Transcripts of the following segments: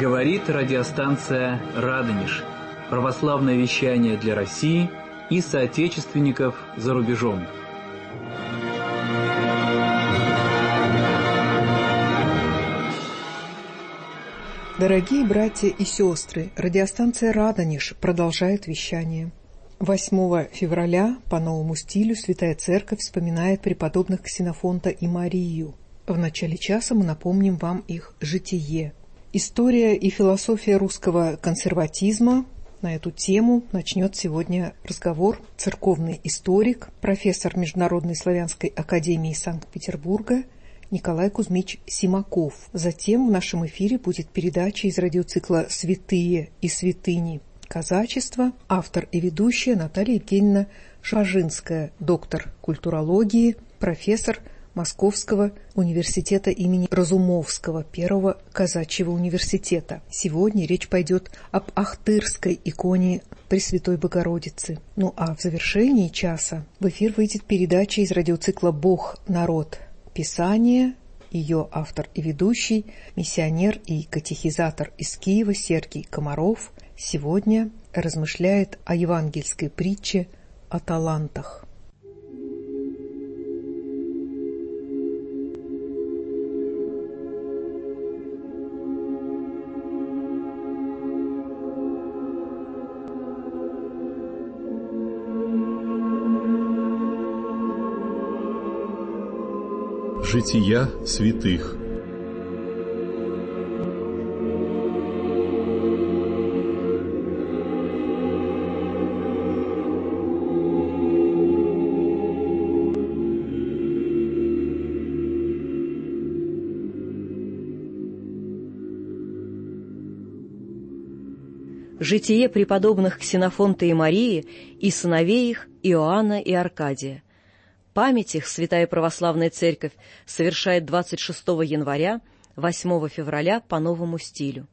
Говорит радиостанция «Радонеж». Православное вещание для России и соотечественников за рубежом. Дорогие братья и сестры, радиостанция «Радонеж» продолжает вещание. 8 февраля по новому стилю Святая Церковь вспоминает преподобных Ксенофонта и Марию. В начале часа мы напомним вам их житие. История и философия русского консерватизма. На эту тему начнет сегодня разговор церковный историк, профессор Международной славянской академии Санкт-Петербурга Николай Кузьмич Симаков. Затем в нашем эфире будет передача из радиоцикла «Святые и святыни. Казачество». Автор и ведущая Наталья Евгеньевна Шажинская, доктор культурологии, профессор Московского университета имени Разумовского, первого казачьего университета. Сегодня речь пойдет об Ахтырской иконе Пресвятой Богородицы. Ну а в завершении часа в эфир выйдет передача из радиоцикла «Бог, народ, Писание». Ее автор и ведущий, миссионер и катехизатор из Киева Сергий Комаров сегодня размышляет о евангельской притче о талантах. Жития святых. Житие преподобных Ксенофонта и Марии и сыновей их Иоанна и Аркадия. Память их Святая Православная Церковь совершает 26 января, 8 февраля по новому стилю.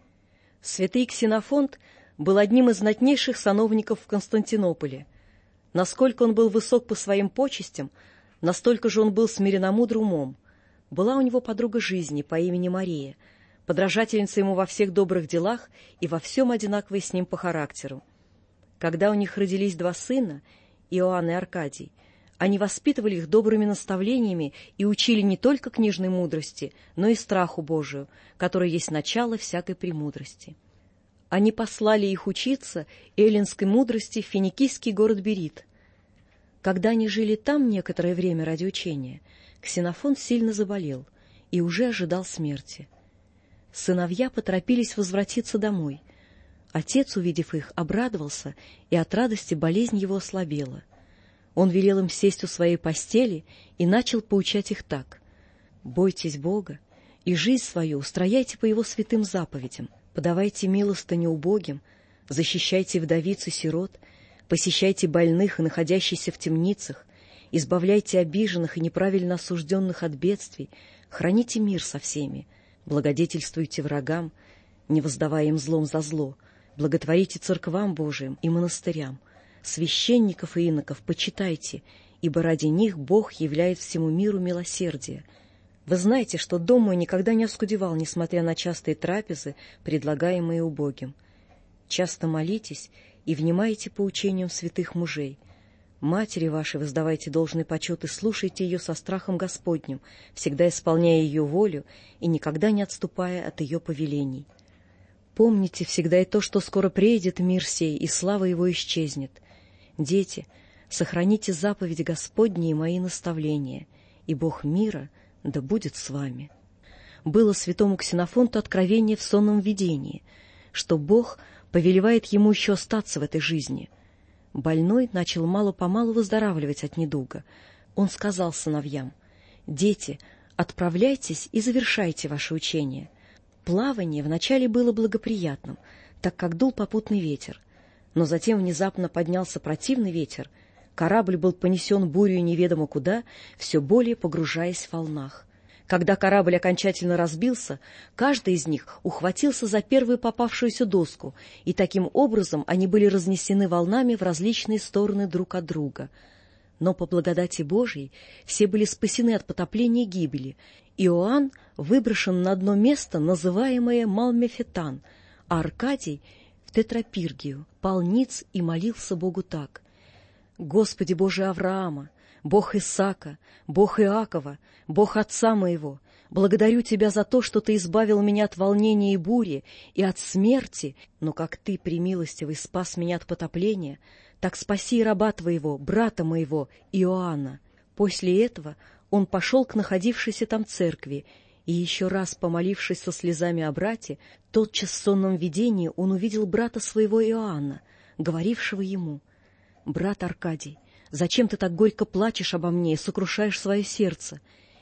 Святый Ксенофонт был одним из знатнейших сановников в Константинополе. Насколько он был высок по своим почестям, настолько же он был смиренномудр умом. Была у него подруга жизни по имени Мария, подражательница ему во всех добрых делах и во всем одинаковой с ним по характеру. Когда у них родились два сына, Иоанн и Аркадий, они воспитывали их добрыми наставлениями и учили не только книжной мудрости, но и страху Божию, который есть начало всякой премудрости. Они послали их учиться эллинской мудрости в финикийский город Берит. Когда они жили там некоторое время ради учения, Ксенофонт сильно заболел и уже ожидал смерти. Сыновья поторопились возвратиться домой. Отец, увидев их, обрадовался, и от радости болезнь его ослабела. Он велел им сесть у своей постели и начал поучать их так: «Бойтесь Бога и жизнь свою устрояйте по Его святым заповедям, подавайте милостыню убогим, защищайте вдовиц и сирот, посещайте больных и находящихся в темницах, избавляйте обиженных и неправильно осужденных от бедствий, храните мир со всеми, благодетельствуйте врагам, не воздавая им злом за зло, благотворите церквам Божиим и монастырям, священников и иноков почитайте, ибо ради них Бог являет всему миру милосердие. Вы знаете, что дом мой никогда не оскудевал, несмотря на частые трапезы, предлагаемые убогим. Часто молитесь и внимайте поучениям святых мужей. Матери вашей воздавайте должный почет и слушайте ее со страхом Господним, всегда исполняя ее волю и никогда не отступая от ее повелений. Помните всегда и то, что скоро приедет мир сей, и слава его исчезнет. Дети, сохраните заповеди Господни и мои наставления, и Бог мира да будет с вами». Было святому Ксенофонту откровение в сонном видении, что Бог повелевает ему еще остаться в этой жизни. Больной начал мало-помалу выздоравливать от недуга. Он сказал сыновьям: «Дети, отправляйтесь и завершайте ваше учение». Плавание вначале было благоприятным, так как дул попутный ветер. Но затем внезапно поднялся противный ветер, корабль был понесен бурей неведомо куда, все более погружаясь в волнах. Когда корабль окончательно разбился, каждый из них ухватился за первую попавшуюся доску, и таким образом они были разнесены волнами в различные стороны друг от друга. Но по благодати Божией все были спасены от потопления и гибели. Иоанн выброшен на одно место, называемое Малмефетан, а Аркадий в Тетрапиргию, пал ниц и молился Богу так: «Господи Боже Авраама, Бог Исаака, Бог Иакова, Бог отца моего, благодарю Тебя за то, что Ты избавил меня от волнения и бури, и от смерти, но как Ты, премилостивый, спас меня от потопления, так спаси и раба Твоего, брата моего, Иоанна». После этого он пошел к находившейся там церкви, и еще раз, помолившись со слезами о брате, тотчас в сонном видении он увидел брата своего Иоанна, говорившего ему: «Брат Аркадий, зачем ты так горько плачешь обо мне и сокрушаешь свое сердце?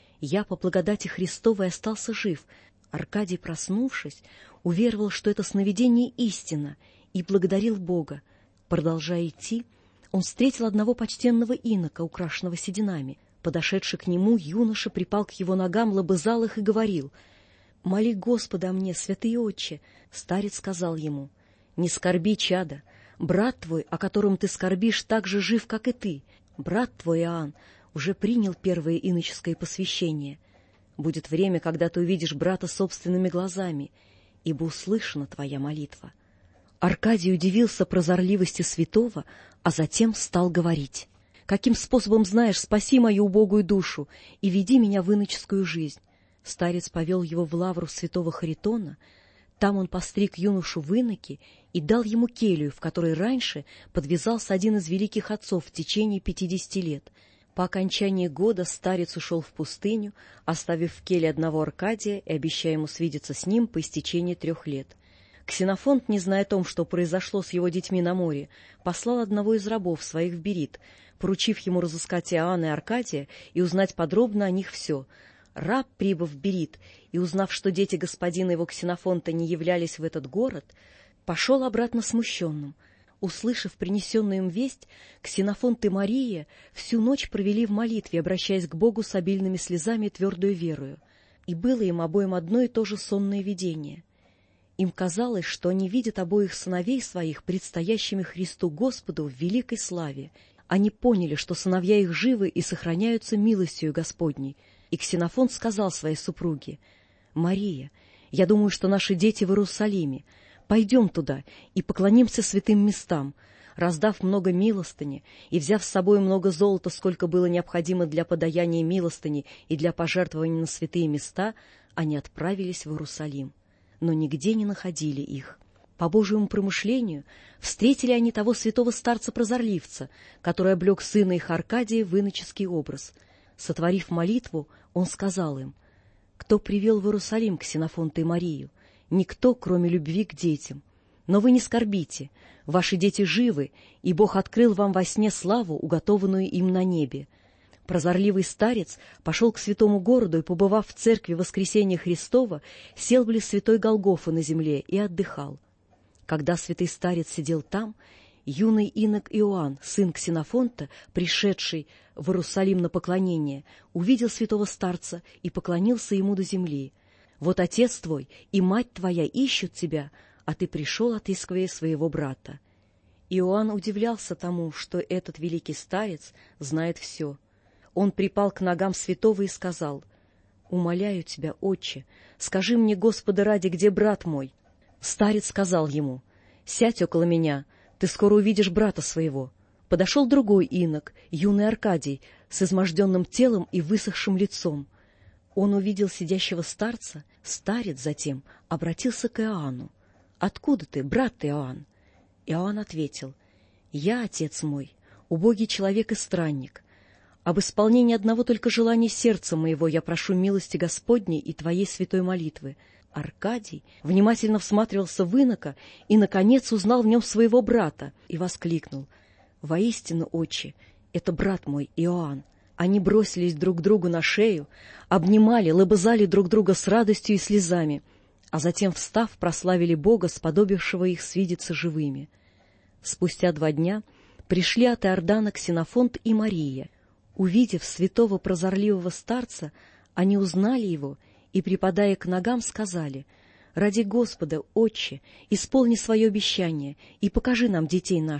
Я по благодати Христовой остался жив». Аркадий, проснувшись, уверовал, что это сновидение истина, и благодарил Бога. Продолжая идти, он встретил одного почтенного инока, украшенного сединами. Подошедший к нему, юноша припал к его ногам, лобызал их и говорил: «Моли Господа о мне, святый отче». Старец сказал ему: «Не скорби, чадо, брат твой, о котором ты скорбишь, так же жив, как и ты. Брат твой Иоанн уже принял первое иноческое посвящение. Будет время, когда ты увидишь брата собственными глазами, ибо услышана твоя молитва». Аркадий удивился прозорливости святого, а затем стал говорить: «Каким способом знаешь, спаси мою убогую душу и веди меня в иноческую жизнь». Старец повел его в лавру святого Харитона. Там он постриг юношу в иноки и дал ему келью, в которой раньше подвязался один из великих отцов в течение 50 лет. По окончании года старец ушел в пустыню, оставив в келье одного Аркадия и обещая ему свидеться с ним по истечении 3 лет. Ксенофонт, не зная о том, что произошло с его детьми на море, послал одного из рабов своих в Берит, поручив ему разыскать Иоанна и Аркадия и узнать подробно о них все. Раб, прибыв в Берит и узнав, что дети господина его Ксенофонта не являлись в этот город, пошел обратно смущенным. Услышав принесенную им весть, Ксенофонт и Мария всю ночь провели в молитве, обращаясь к Богу с обильными слезами и твердою верою. И было им обоим одно и то же сонное видение. Им казалось, что они видят обоих сыновей своих, предстоящими Христу Господу в великой славе. Они поняли, что сыновья их живы и сохраняются милостью Господней. И Ксенофонт сказал своей супруге: «Мария, я думаю, что наши дети в Иерусалиме. Пойдем туда и поклонимся святым местам». Раздав много милостыни и взяв с собой много золота, сколько было необходимо для подаяния милостыни и для пожертвований на святые места, они отправились в Иерусалим, но нигде не находили их. По Божьему промышлению встретили они того святого старца-прозорливца, который облег сына их Аркадия в иноческий образ. Сотворив молитву, он сказал им: «Кто привел в Иерусалим Ксенофонта и Марию? Никто, кроме любви к детям. Но вы не скорбите, ваши дети живы, и Бог открыл вам во сне славу, уготованную им на небе». Прозорливый старец пошел к святому городу и, побывав в церкви Воскресения Христова, сел близ святой Голгофы на земле и отдыхал. Когда святый старец сидел там, юный инок Иоанн, сын Ксенофонта, пришедший в Иерусалим на поклонение, увидел святого старца и поклонился ему до земли. «Вот отец твой и мать твоя ищут тебя, а ты пришел, отыскивая своего брата». Иоанн удивлялся тому, что этот великий старец знает все. Он припал к ногам святого и сказал: «Умоляю тебя, отче, скажи мне, Господа ради, где брат мой?» Старец сказал ему: «Сядь около меня, ты скоро увидишь брата своего». Подошел другой инок, юный Аркадий, с изможденным телом и высохшим лицом. Он увидел сидящего старца. Старец затем обратился к Иоанну: «Откуда ты, брат Иоанн?» Иоанн ответил: «Я, отец мой, убогий человек и странник. Об исполнении одного только желания сердца моего я прошу милости Господней и твоей святой молитвы». Аркадий внимательно всматривался в инока и, наконец, узнал в нем своего брата и воскликнул: «Воистину, отче, это брат мой Иоанн». Они бросились друг к другу на шею, обнимали, лобызали друг друга с радостью и слезами, а затем, встав, прославили Бога, сподобившего их свидеться живыми. Спустя 2 дня пришли от Иордана Ксенофонт и Мария. Увидев святого прозорливого старца, они узнали его и, припадая к ногам, сказали: «Ради Господа, отче, исполни свое обещание и покажи нам детей наших».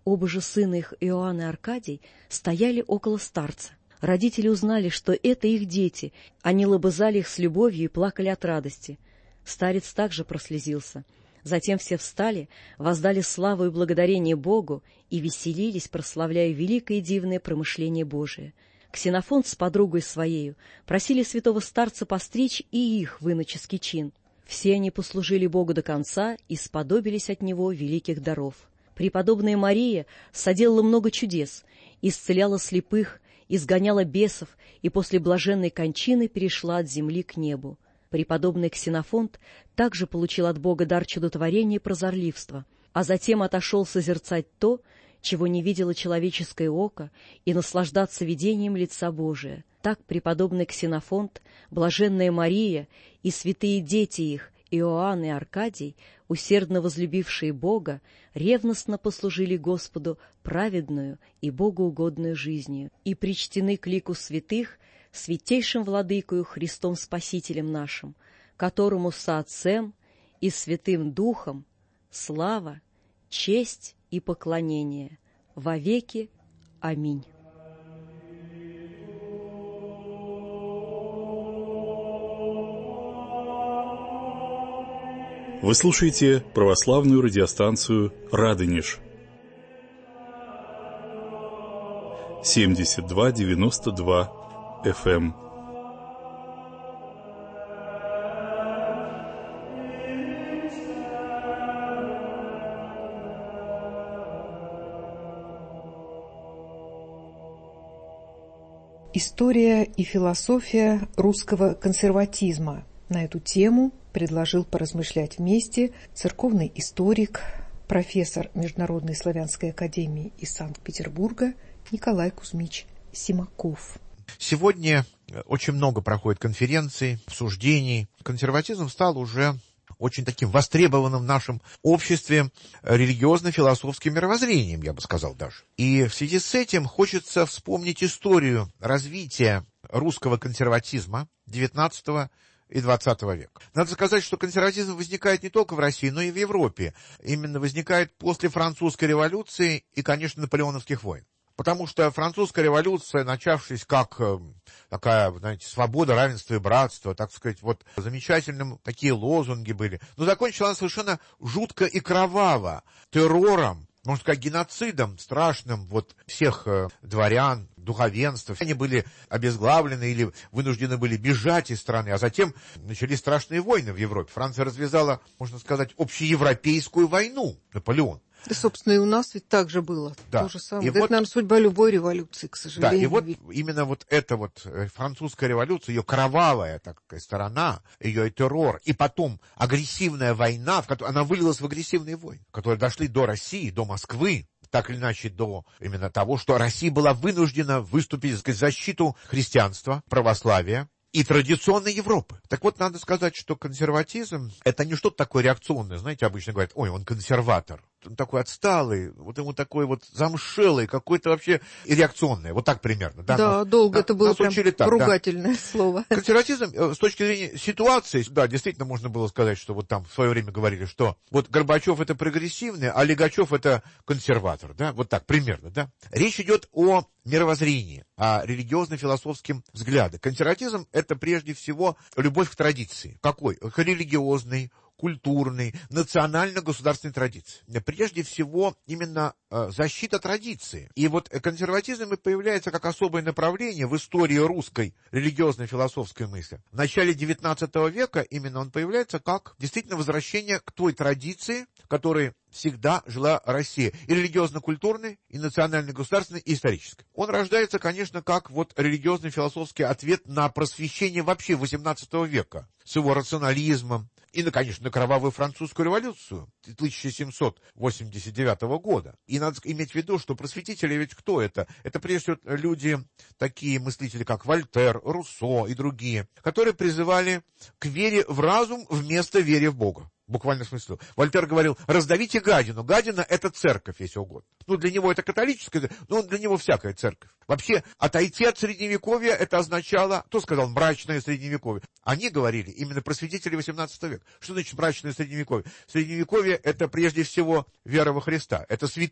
Оба же сына их, Иоанн и Аркадий, стояли около старца. Родители узнали, что это их дети. Они лобызали их с любовью и плакали от радости. Старец также прослезился. Затем все встали, воздали славу и благодарение Богу и веселились, прославляя великое и дивное промышление Божие. Ксенофонт с подругой своею просили святого старца постричь и их в иноческий чин. Все они послужили Богу до конца и сподобились от Него великих даров. Преподобная Мария соделала много чудес, исцеляла слепых, изгоняла бесов и после блаженной кончины перешла от земли к небу. Преподобный Ксенофонт также получил от Бога дар чудотворения и прозорливства, а затем отошел созерцать то, чего не видело человеческое око, и наслаждаться видением лица Божия. Так преподобный Ксенофонт, блаженная Мария и святые дети их, Иоанн и Аркадий, усердно возлюбившие Бога, ревностно послужили Господу праведную и богоугодную жизнью и причтены к лику святых святейшим владыкою Христом Спасителем нашим, которому со Отцем и Святым Духом слава, честь и поклонение вовеки. Аминь. Вы слушаете православную радиостанцию «Радонеж». 72-92 FM. История и философия русского консерватизма. На эту тему предложил поразмышлять вместе церковный историк, профессор Международной славянской академии из Санкт-Петербурга Николай Кузьмич Симаков. Сегодня очень много проходит конференций, обсуждений. Консерватизм стал уже очень таким востребованным в нашем обществе религиозно-философским мировоззрением, я бы сказал даже. И в связи с этим хочется вспомнить историю развития русского консерватизма XIX и XX века. Надо сказать, что консерватизм возникает не только в России, но и в Европе. Именно возникает после французской революции и, конечно, наполеоновских войн. Потому что французская революция, начавшись как такая, знаете, свобода, равенство и братство, так сказать, вот замечательным такие лозунги были, но закончилась она совершенно жутко и кроваво, террором, можно сказать, геноцидом страшным вот всех дворян, духовенства. Они были обезглавлены или вынуждены были бежать из страны, а затем начались страшные войны в Европе. Франция развязала, можно сказать, общеевропейскую войну, Наполеон. Да, собственно, и у нас ведь так же было. Да. То же самое. И это, вот, наверное, судьба любой революции, к сожалению. Да, и вот именно вот эта вот французская революция, ее кровавая такая сторона, ее террор, и потом агрессивная война, в которой она вылилась в агрессивные войны, которые дошли до России, до Москвы, так или иначе до именно того, что Россия была вынуждена выступить, так сказать, в защиту христианства, православия и традиционной Европы. Так вот, надо сказать, что консерватизм — это не что-то такое реакционное. Знаете, обычно говорят, ой, он консерватор. Он такой отсталый, вот ему такой вот замшелый, какой-то вообще и реакционный. Вот так примерно. Да, да, долго это было прям так, ругательное слово. Консерватизм, с точки зрения ситуации, да, действительно можно было сказать, что вот там в свое время говорили, что вот Горбачев — это прогрессивный, а Легачев — это консерватор, да, вот так примерно, да. Речь идет о мировоззрении, о религиозно-философском взгляде. Консерватизм — это прежде всего любовь к традиции. Какой? К религиозной, культурной, национально-государственной традиции. Прежде всего, именно защита традиции. И вот консерватизм и появляется как особое направление в истории русской религиозной философской мысли. В начале XIX века именно он появляется как действительно возвращение к той традиции, которой всегда жила Россия. И религиозно-культурной, и национально-государственной, и исторической. Он рождается, конечно, как вот религиозно-философский ответ на просвещение вообще XVIII века. С его рационализмом. И, конечно, на кровавую французскую революцию 1789 года. И надо иметь в виду, что просветители ведь кто это? Это прежде всего люди, такие мыслители, как Вольтер, Руссо и другие, которые призывали к вере в разум вместо веры в Бога. Буквально в смысле. Вольтер говорил, раздавите гадину. Гадина — это церковь, если угодно. Ну, для него это католическая, но для него всякая церковь. Вообще, отойти от Средневековья — это означало, кто сказал, мрачное Средневековье? Они говорили, именно просветители XVIII века. Что значит мрачное Средневековье? Средневековье — это прежде всего вера во Христа, это святые.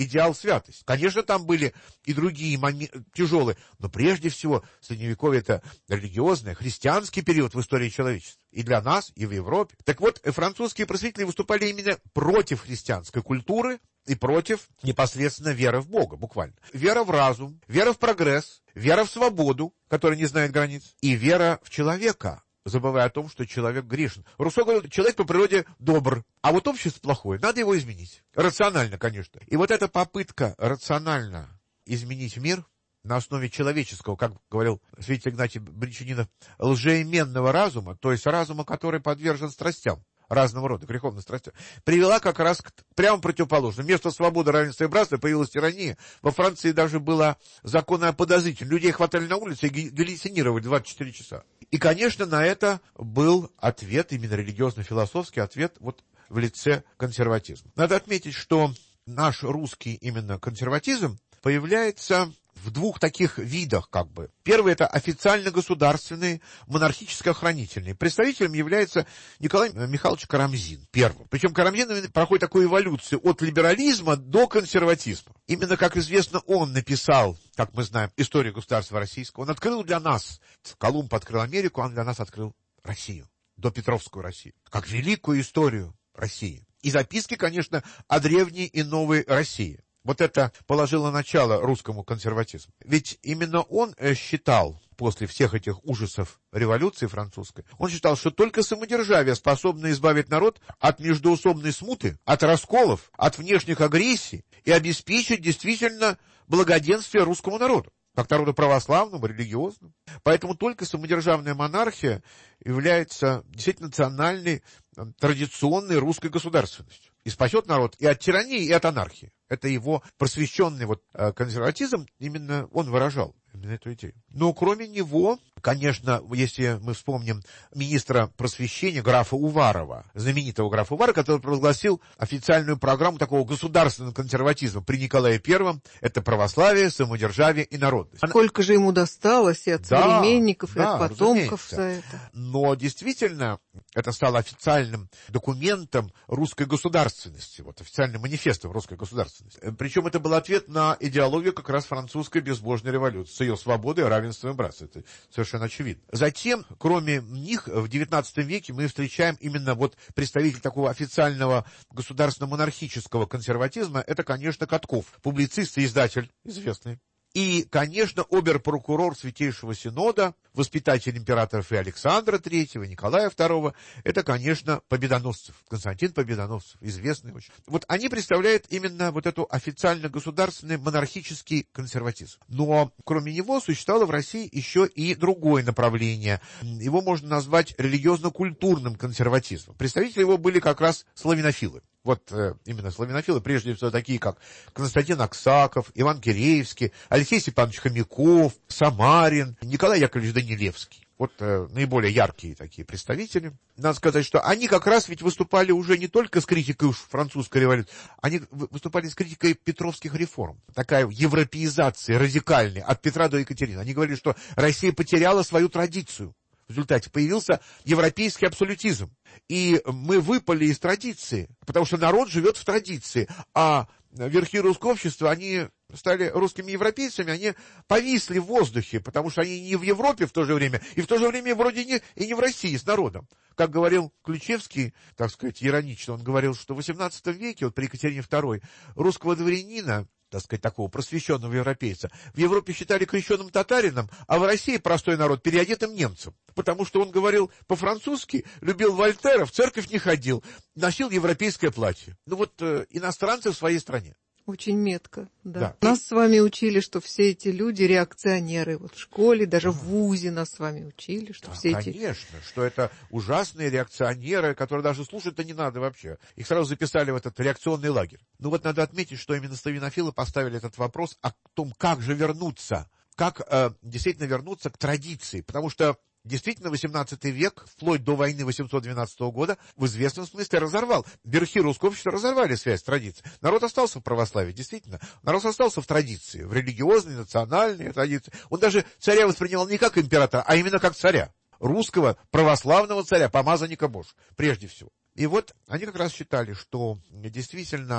идеал святости. Конечно, там были и другие тяжелые, но прежде всего Средневековье — это религиозный, христианский период в истории человечества. И для нас, и в Европе. Так вот, французские просветители выступали именно против христианской культуры и против непосредственно веры в Бога, буквально. Вера в разум, вера в прогресс, вера в свободу, которая не знает границ, и вера в человека, забывая о том, что человек грешен. Руссо говорит, человек по природе добр, а вот общество плохое, надо его изменить. Рационально, конечно. И вот эта попытка рационально изменить мир на основе человеческого, как говорил святитель Игнатий Бринчанинов, лжеименного разума, то есть разума, который подвержен страстям разного рода, греховным страстям, привела как раз к прямо противоположному. Вместо свободы, равенства и братства появилась тирания. Во Франции даже было закон о подозрительном. Людей хватали на улице и гильотинировали 24 часа. И, конечно, на это был ответ, именно религиозно-философский ответ, вот в лице консерватизма. Надо отметить, что наш русский именно консерватизм появляется в двух таких видах, как бы. Первый — это официально-государственный, монархическо-охранительный. Представителем является Николай Михайлович Карамзин, первым. Причем Карамзин проходит такую эволюцию от либерализма до консерватизма. Именно, как известно, он написал, как мы знаем, историю государства российского. Он открыл для нас, Колумб открыл Америку, он для нас открыл Россию, допетровскую Россию, как великую историю России. И записки, конечно, о древней и новой России. Вот это положило начало русскому консерватизму. Ведь именно он считал, после всех этих ужасов революции французской, он считал, что только самодержавие способно избавить народ от междоусобной смуты, от расколов, от внешних агрессий и обеспечить действительно благоденствие русскому народу, как народу православному, религиозному. Поэтому только самодержавная монархия является действительно национальной, традиционной русской государственностью. И спасет народ и от тирании, и от анархии. Это его просвещенный консерватизм, именно он выражал именно эту идею. Но кроме него, конечно, если мы вспомним министра просвещения графа Уварова, знаменитого графа Уварова, который провозгласил официальную программу такого государственного консерватизма при Николае Первом, это православие, самодержавие и народность. Сколько же ему досталось и от современников, и от потомков за это. Но действительно, это стало официальным документом русской государственности, официальным манифестом русской государственности. Причем это был ответ на идеологию как раз французской безбожной революции, с ее свободой, равенством и братством. Это совершенно очевидно. Затем, кроме них, в XIX веке мы встречаем именно представитель такого официального государственно-монархического консерватизма, это, конечно, Катков, публицист и издатель известный. И, конечно, обер-прокурор Святейшего Синода, воспитатель императоров и Александра III, Николая II, это, конечно, Победоносцев, Константин Победоносцев, известный очень. Они представляют именно эту официально-государственный монархический консерватизм. Но, кроме него, существовало в России еще и другое направление. Его можно назвать религиозно-культурным консерватизмом. Представители его были как раз славянофилы. Именно славянофилы, прежде всего, такие, как Константин Аксаков, Иван Киреевский, Алексей Степанович Хомяков, Самарин, Николай Яковлевич Данилевский. Наиболее яркие такие представители. Надо сказать, что они как раз ведь выступали уже не только с критикой французской революции, они выступали с критикой петровских реформ. Такая европеизация радикальная от Петра до Екатерины. Они говорили, что Россия потеряла свою традицию. В результате появился европейский абсолютизм. И мы выпали из традиции, потому что народ живет в традиции, а верхи русского общества, они стали русскими европейцами, они повисли в воздухе, потому что они не в Европе в то же время, и в то же время вроде и не в России с народом. Как говорил Ключевский, так сказать, иронично, он говорил, что в XVIII веке, при Екатерине II, русского дворянина, так сказать, такого просвещенного европейца, в Европе считали крещеным татарином, а в России простой народ переодетым немцем. Потому что он говорил по-французски, любил Вольтера, в церковь не ходил, носил европейское платье. Иностранцы в своей стране. Очень метко, да. Нас с вами учили, что все эти люди реакционеры. В школе, даже в вузе нас с вами учили, что все эти... Конечно, что это ужасные реакционеры, которые даже слушать-то не надо вообще. Их сразу записали в этот реакционный лагерь. Надо отметить, что именно славянофилы поставили этот вопрос о том, как же вернуться, как действительно вернуться к традиции. Потому что действительно, XVIII век, вплоть до войны 812 года, в известном смысле разорвал. Верхи русского общества разорвали связь с традицией. Народ остался в православии, действительно. Народ остался в традиции, в религиозной, национальной традиции. Он даже царя воспринимал не как императора, а именно как царя. Русского, православного царя, помазанника Божьего, прежде всего. И они как раз считали, что действительно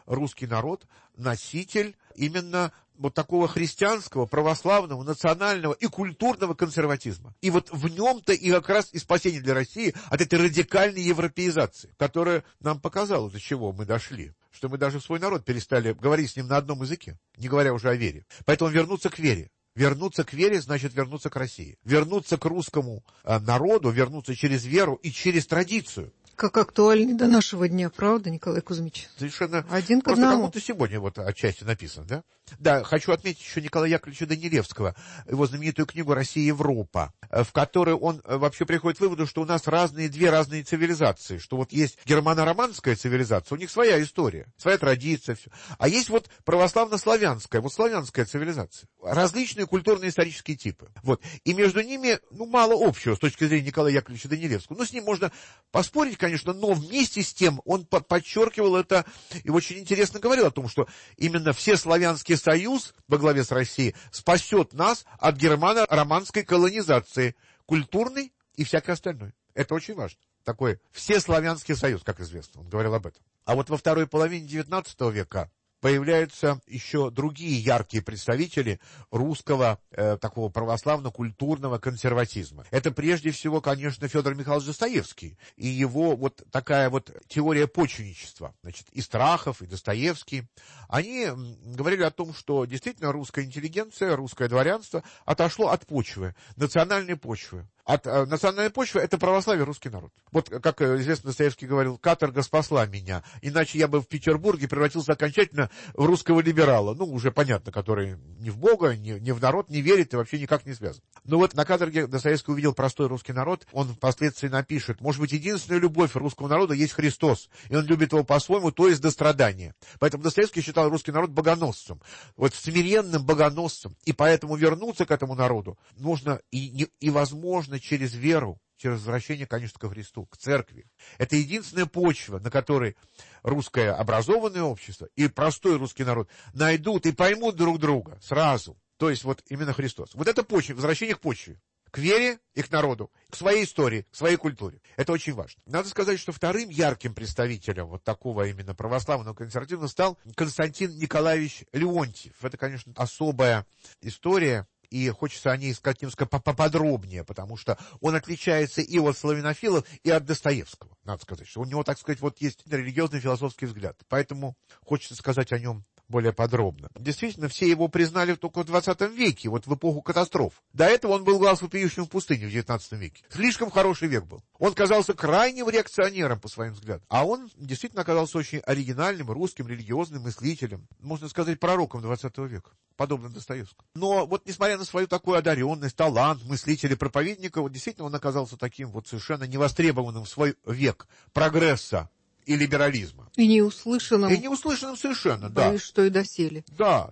русский народ носитель именно вот такого христианского, православного, национального и культурного консерватизма. И вот в нем-то и как раз и спасение для России от этой радикальной европеизации, которая нам показала, до чего мы дошли. Что мы даже в свой народ перестали говорить с ним на одном языке, не говоря уже о вере. Поэтому вернуться к вере. Вернуться к вере значит вернуться к России. Вернуться к русскому народу, вернуться через веру и через традицию. Как актуальней до нашего дня, правда, Николай Кузьмич? Совершенно. Один к Просто одному. как будто сегодня вот отчасти написано, да? Да, хочу отметить еще Николая Яковлевича Данилевского, его знаменитую книгу «Россия и Европа», в которой он вообще приходит к выводу, что у нас две разные цивилизации, что вот есть германо-романская цивилизация, у них своя история, своя традиция, все. А есть вот православно-славянская, вот славянская цивилизация. Различные культурно-исторические типы. Вот. И между ними, мало общего с точки зрения Николая Яковлевича Данилевского. С ним можно поспорить, конечно, но вместе с тем он подчеркивал это и очень интересно говорил о том, что именно Всеславянский союз во главе с Россией спасет нас от германо-романской колонизации, культурной и всякой остальной. Это очень важно. Такой Всеславянский союз, как известно, он говорил об этом. А вот во второй половине XIX века появляются еще другие яркие представители русского такого православно-культурного консерватизма. Это прежде всего, конечно, Федор Михайлович Достоевский и его вот такая вот теория почвенничества. Значит, и Страхов, и Достоевский. Они говорили о том, что действительно русская интеллигенция, русское дворянство отошло от почвы, национальной почвы. От национальной почвы это православие, русский народ. Вот, как известно, Достоевский говорил, каторга спасла меня, иначе я бы в Петербурге превратился окончательно в русского либерала, уже понятно, который ни в Бога, ни в народ не верит и вообще никак не связан. Но вот на каторге Достоевский увидел простой русский народ, он впоследствии напишет, может быть, единственная любовь русского народа есть Христос, и он любит его по-своему, то есть до страдания. Поэтому Достоевский считал русский народ богоносцем, вот смиренным богоносцем, и поэтому вернуться к этому народу нужно и возможно через веру, через возвращение, конечно, ко Христу, к церкви. Это единственная почва, на которой русское образованное общество и простой русский народ найдут и поймут друг друга сразу. То есть вот именно Христос. Вот это почва, возвращение к почве, к вере и к народу, к своей истории, к своей культуре. Это очень важно. Надо сказать, что вторым ярким представителем вот такого именно православного консерватизма стал Константин Николаевич Леонтьев. Это, конечно, особая история. И хочется о ней сказать немножко поподробнее, потому что он отличается и от славянофилов, и от Достоевского. Надо сказать, что у него, так сказать, вот есть религиозный философский взгляд. Поэтому хочется сказать о нем более подробно. Действительно, все его признали только в 20 веке, вот в эпоху катастроф. До этого он был глаз вопиющим в пустыне в 19 веке. Слишком хороший век был. Он казался крайним реакционером по своим взглядам. А он действительно оказался очень оригинальным, русским, религиозным мыслителем. Можно сказать, пророком 20 века. Подобно Достоевскому. Но вот несмотря на свою такую одаренность, талант мыслителя, проповедника, вот действительно он оказался таким вот совершенно невостребованным в свой век прогресса и либерализма. И неуслышанным. И неуслышанным совершенно, да. Боюсь, что и доселе. Да.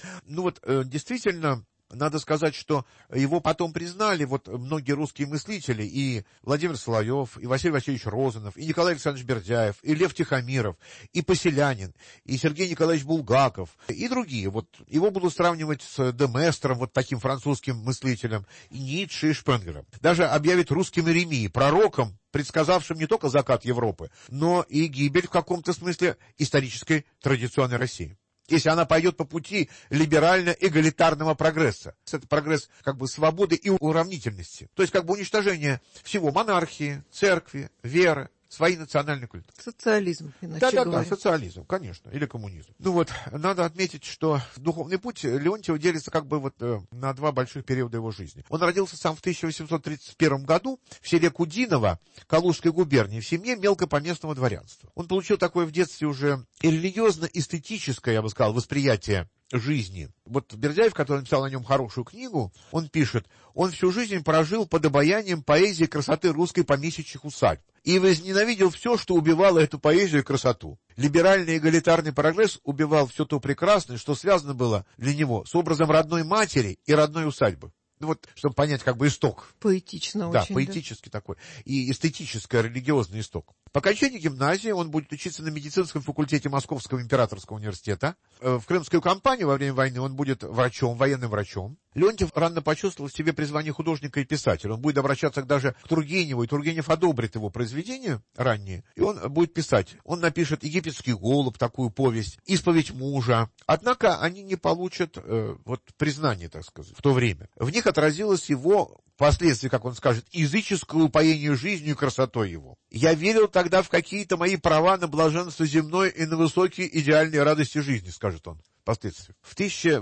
Действительно, надо сказать, что его потом признали вот многие русские мыслители, и Владимир Соловьев, и Василий Васильевич Розанов, и Николай Александрович Бердяев, и Лев Тихомиров, и Поселянин, и Сергей Николаевич Булгаков, и другие. Вот его будут сравнивать с де Местром, вот таким французским мыслителем, и Ницше, и Шпенгером. Даже объявят русским Иеремией, пророком, предсказавшим не только закат Европы, но и гибель в каком-то смысле исторической традиционной России. Если она пойдет по пути либерально-эгалитарного прогресса. Это прогресс свободы и уравнительности. То есть уничтожение всего монархии, церкви, веры, своей национальной культуры. Социализм, иначе говоря. Да, социализм, конечно, или коммунизм. Надо отметить, что духовный путь Леонтьева делится на два больших периода его жизни. Он родился сам в 1831 году в селе Кудиново Калужской губернии в семье мелкопоместного дворянства. Он получил такое в детстве уже и религиозно-эстетическое, я бы сказал, восприятие жизни. Вот Бердяев, который написал о нем хорошую книгу, он пишет, он всю жизнь прожил под обаянием поэзии и красоты русской помещичьих усадьб и возненавидел все, что убивало эту поэзию и красоту. Либеральный эгалитарный прогресс убивал все то прекрасное, что связано было для него с образом родной матери и родной усадьбы. Ну вот, чтобы понять как бы исток. Поэтично Да, очень. поэтический такой. И эстетический, религиозный исток. По окончании гимназии он будет учиться на медицинском факультете Московского императорского университета. В Крымскую кампанию во время войны он будет врачом, военным врачом. Леонтьев рано почувствовал в себе призвание художника и писателя. Он будет обращаться даже к Тургеневу, и Тургенев одобрит его произведения ранние, и он будет писать. Он напишет «Египетский голубь», такую повесть, «Исповедь мужа». Однако они не получат признания, так сказать, в то время. В них отразилось его, впоследствии, как он скажет, языческое упоение жизнью и красотой его. «Я верил тогда в какие-то мои права на блаженство земное и на высокие идеальные радости жизни», скажет он впоследствии. В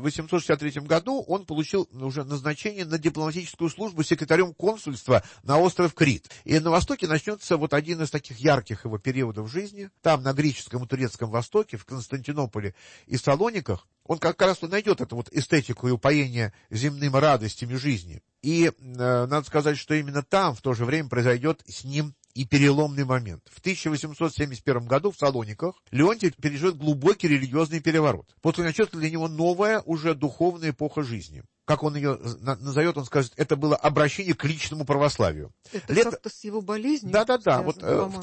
1863 году он получил уже назначение на дипломатическую службу секретарем консульства на остров Крит. И на Востоке начнется один из таких ярких его периодов жизни. Там, на греческом и турецком Востоке, в Константинополе и Салониках, он как раз найдет эту эстетику и упоение земными радостями жизни. И надо сказать, что именно там в то же время произойдет с ним и переломный момент. В 1871 году в Салониках Леонтьев переживет глубокий религиозный переворот. Вот начнется для него новая, уже духовная эпоха жизни. Как он ее назовет, он скажет, это было обращение к личному православию. Это как-то с его болезнью? Да. В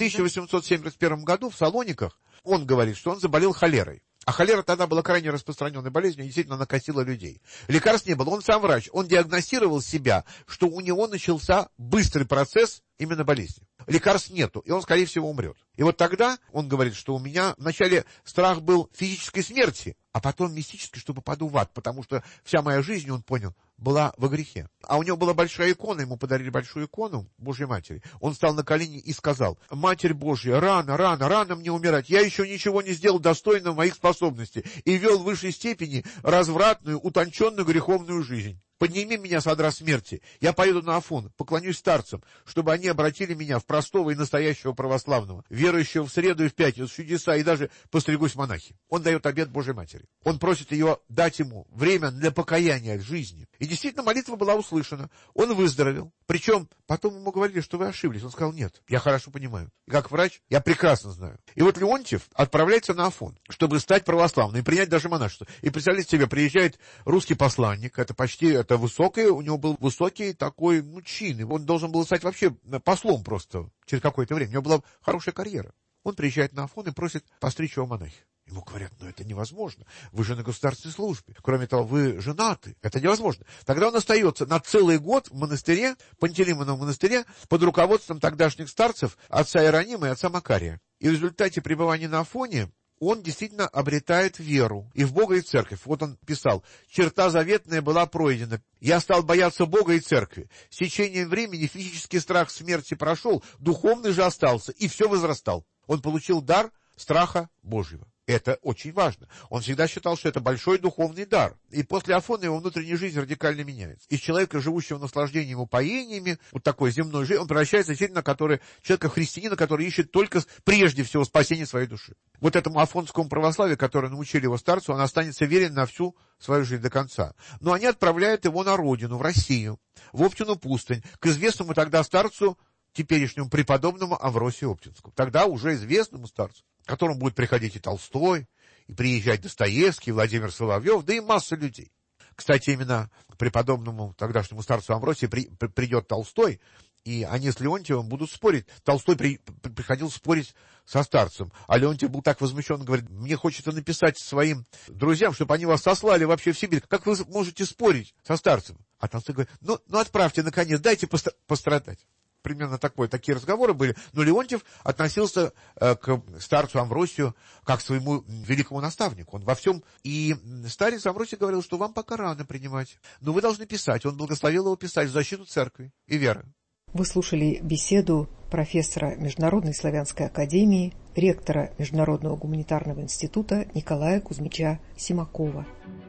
1871 году в Салониках он говорит, что он заболел холерой. А холера тогда была крайне распространенной болезнью, и действительно накосила людей. Лекарств не было, он сам врач, он диагностировал себя, что у него начался быстрый процесс именно болезни. Лекарств нету, и он, скорее всего, умрет. И вот тогда он говорит, что у меня вначале страх был физической смерти, а потом мистический, что попаду в ад, потому что вся моя жизнь, он понял, была во грехе. А у него была большая икона, ему подарили большую икону Божьей Матери. Он встал на колени и сказал: «Матерь Божья, рано мне умирать, я еще ничего не сделал достойного моих способностей и вел в высшей степени развратную, утонченную греховную жизнь. Подними меня с одра смерти, я поеду на Афон, поклонюсь старцам, чтобы они обратили меня в простого и настоящего православного, верующего в среду и в пятницу, в чудеса, и даже постригусь монахи». Он дает обет Божьей Матери. Он просит ее дать ему время для покаяния от жизни. И действительно, молитва была услышана. Он выздоровел. Причем потом ему говорили, что вы ошиблись. Он сказал: нет, я хорошо понимаю. И как врач я прекрасно знаю. И вот Леонтьев отправляется на Афон, чтобы стать православным и принять даже монашество. И представляете себе, приезжает русский посланник, это высокий, у него был высокий такой, чин. Он должен был стать вообще послом просто через какое-то время. У него была хорошая карьера. Он приезжает на Афон и просит постричь его монахи. Ему говорят: это невозможно, вы же на государственной службе, кроме того, вы женаты, это невозможно. Тогда он остается на целый год в монастыре, Пантелеймоновом монастыре, под руководством тогдашних старцев, отца Иеронима и отца Макария. И в результате пребывания на Афоне он действительно обретает веру и в Бога, и в церковь. Вот он писал: «Черта заветная была пройдена. Я стал бояться Бога и церкви. С течением времени физический страх смерти прошел, духовный же остался, и все возрастал». Он получил дар страха Божьего. Это очень важно. Он всегда считал, что это большой духовный дар. И после Афона его внутренняя жизнь радикально меняется. Из человека, живущего наслаждением и упоениями, вот такой земной жизни, он превращается действительно человека-христианина, который ищет только прежде всего спасение своей души. Вот этому афонскому православию, которое научили его старцу, он останется верен на всю свою жизнь до конца. Но они отправляют его на родину, в Россию, в Оптину пустынь, к известному тогда старцу, теперешнему преподобному Авросию Оптинскому. Тогда уже известному старцу, к которому будет приходить и Толстой, и приезжать Достоевский, и Владимир Соловьев, да и масса людей. Кстати, именно к преподобному тогдашнему старцу Амвросию придет Толстой, и они с Леонтьевым будут спорить. Толстой приходил спорить со старцем, а Леонтьев был так возмущен, говорит: мне хочется написать своим друзьям, чтобы они вас сослали вообще в Сибирь. Как вы можете спорить со старцем? А Толстой говорит: ну отправьте, наконец, дайте пострадать. Примерно такие разговоры были. Но Леонтьев относился к старцу Амвросию как к своему великому наставнику. Он во всем. И старец Амвросий говорил, что вам пока рано принимать. Но вы должны писать. Он благословил его писать в защиту церкви и веры. Вы слушали беседу профессора Международной славянской академии, ректора Международного гуманитарного института Николая Кузьмича Симакова.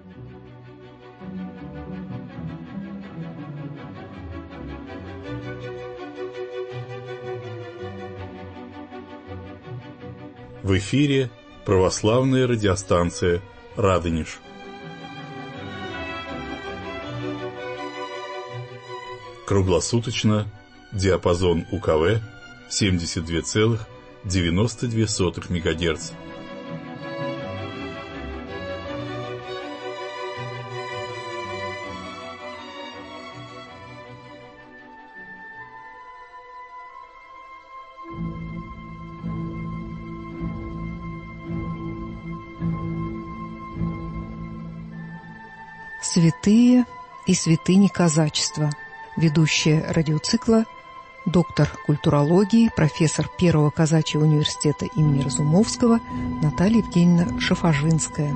В эфире православная радиостанция «Радонеж». Круглосуточно, диапазон УКВ 72,92 МГц. «Святые и святыни казачества». Ведущая радиоцикла доктор культурологии, профессор Первого казачьего университета имени Разумовского Наталья Евгеньевна Шафажинская.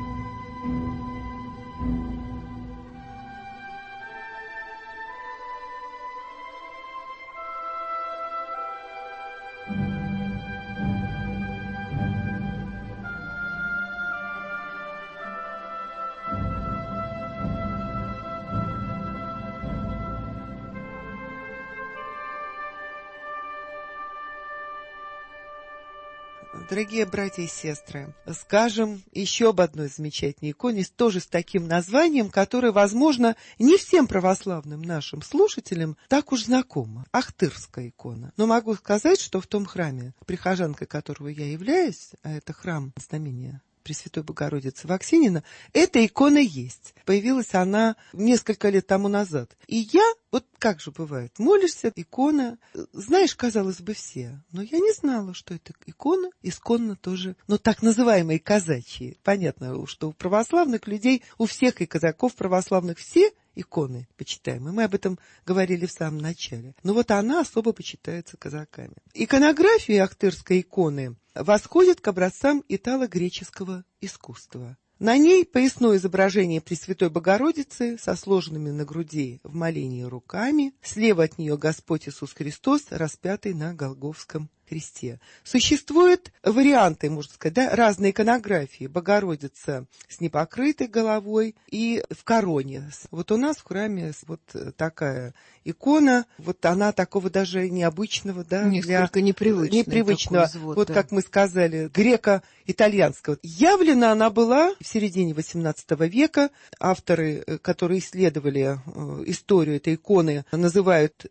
Дорогие братья и сестры, скажем еще об одной замечательной иконе, тоже с таким названием, которое, возможно, не всем православным нашим слушателям так уж знакомо. Ахтырская икона. Но могу сказать, что в том храме, прихожанкой которого я являюсь, а это храм знамения Пресвятой Богородицы в Аксиньино, эта икона есть. Появилась она несколько лет тому назад. И я, вот как же бывает, молишься, икона, знаешь, казалось бы, все, но я не знала, что это икона, исконно тоже, но так называемые казачьи. Понятно, что у православных людей, у всех и казаков православных все иконы почитаемые. Мы об этом говорили в самом начале. Но вот она особо почитается казаками. Иконография ахтырской иконы восходит к образцам итало-греческого искусства. На ней поясное изображение Пресвятой Богородицы со сложенными на груди в молении руками. Слева от нее Господь Иисус Христос, распятый на Голгофском кресте. Существуют варианты, можно сказать, да, разные иконографии. Богородица с непокрытой головой и в короне. Вот у нас в храме вот такая икона, вот она такого даже необычного, да, несколько непривычного, извод, вот да. Как мы сказали, греко-итальянского. Явлена она была в середине XVIII века. Авторы, которые исследовали историю этой иконы, называют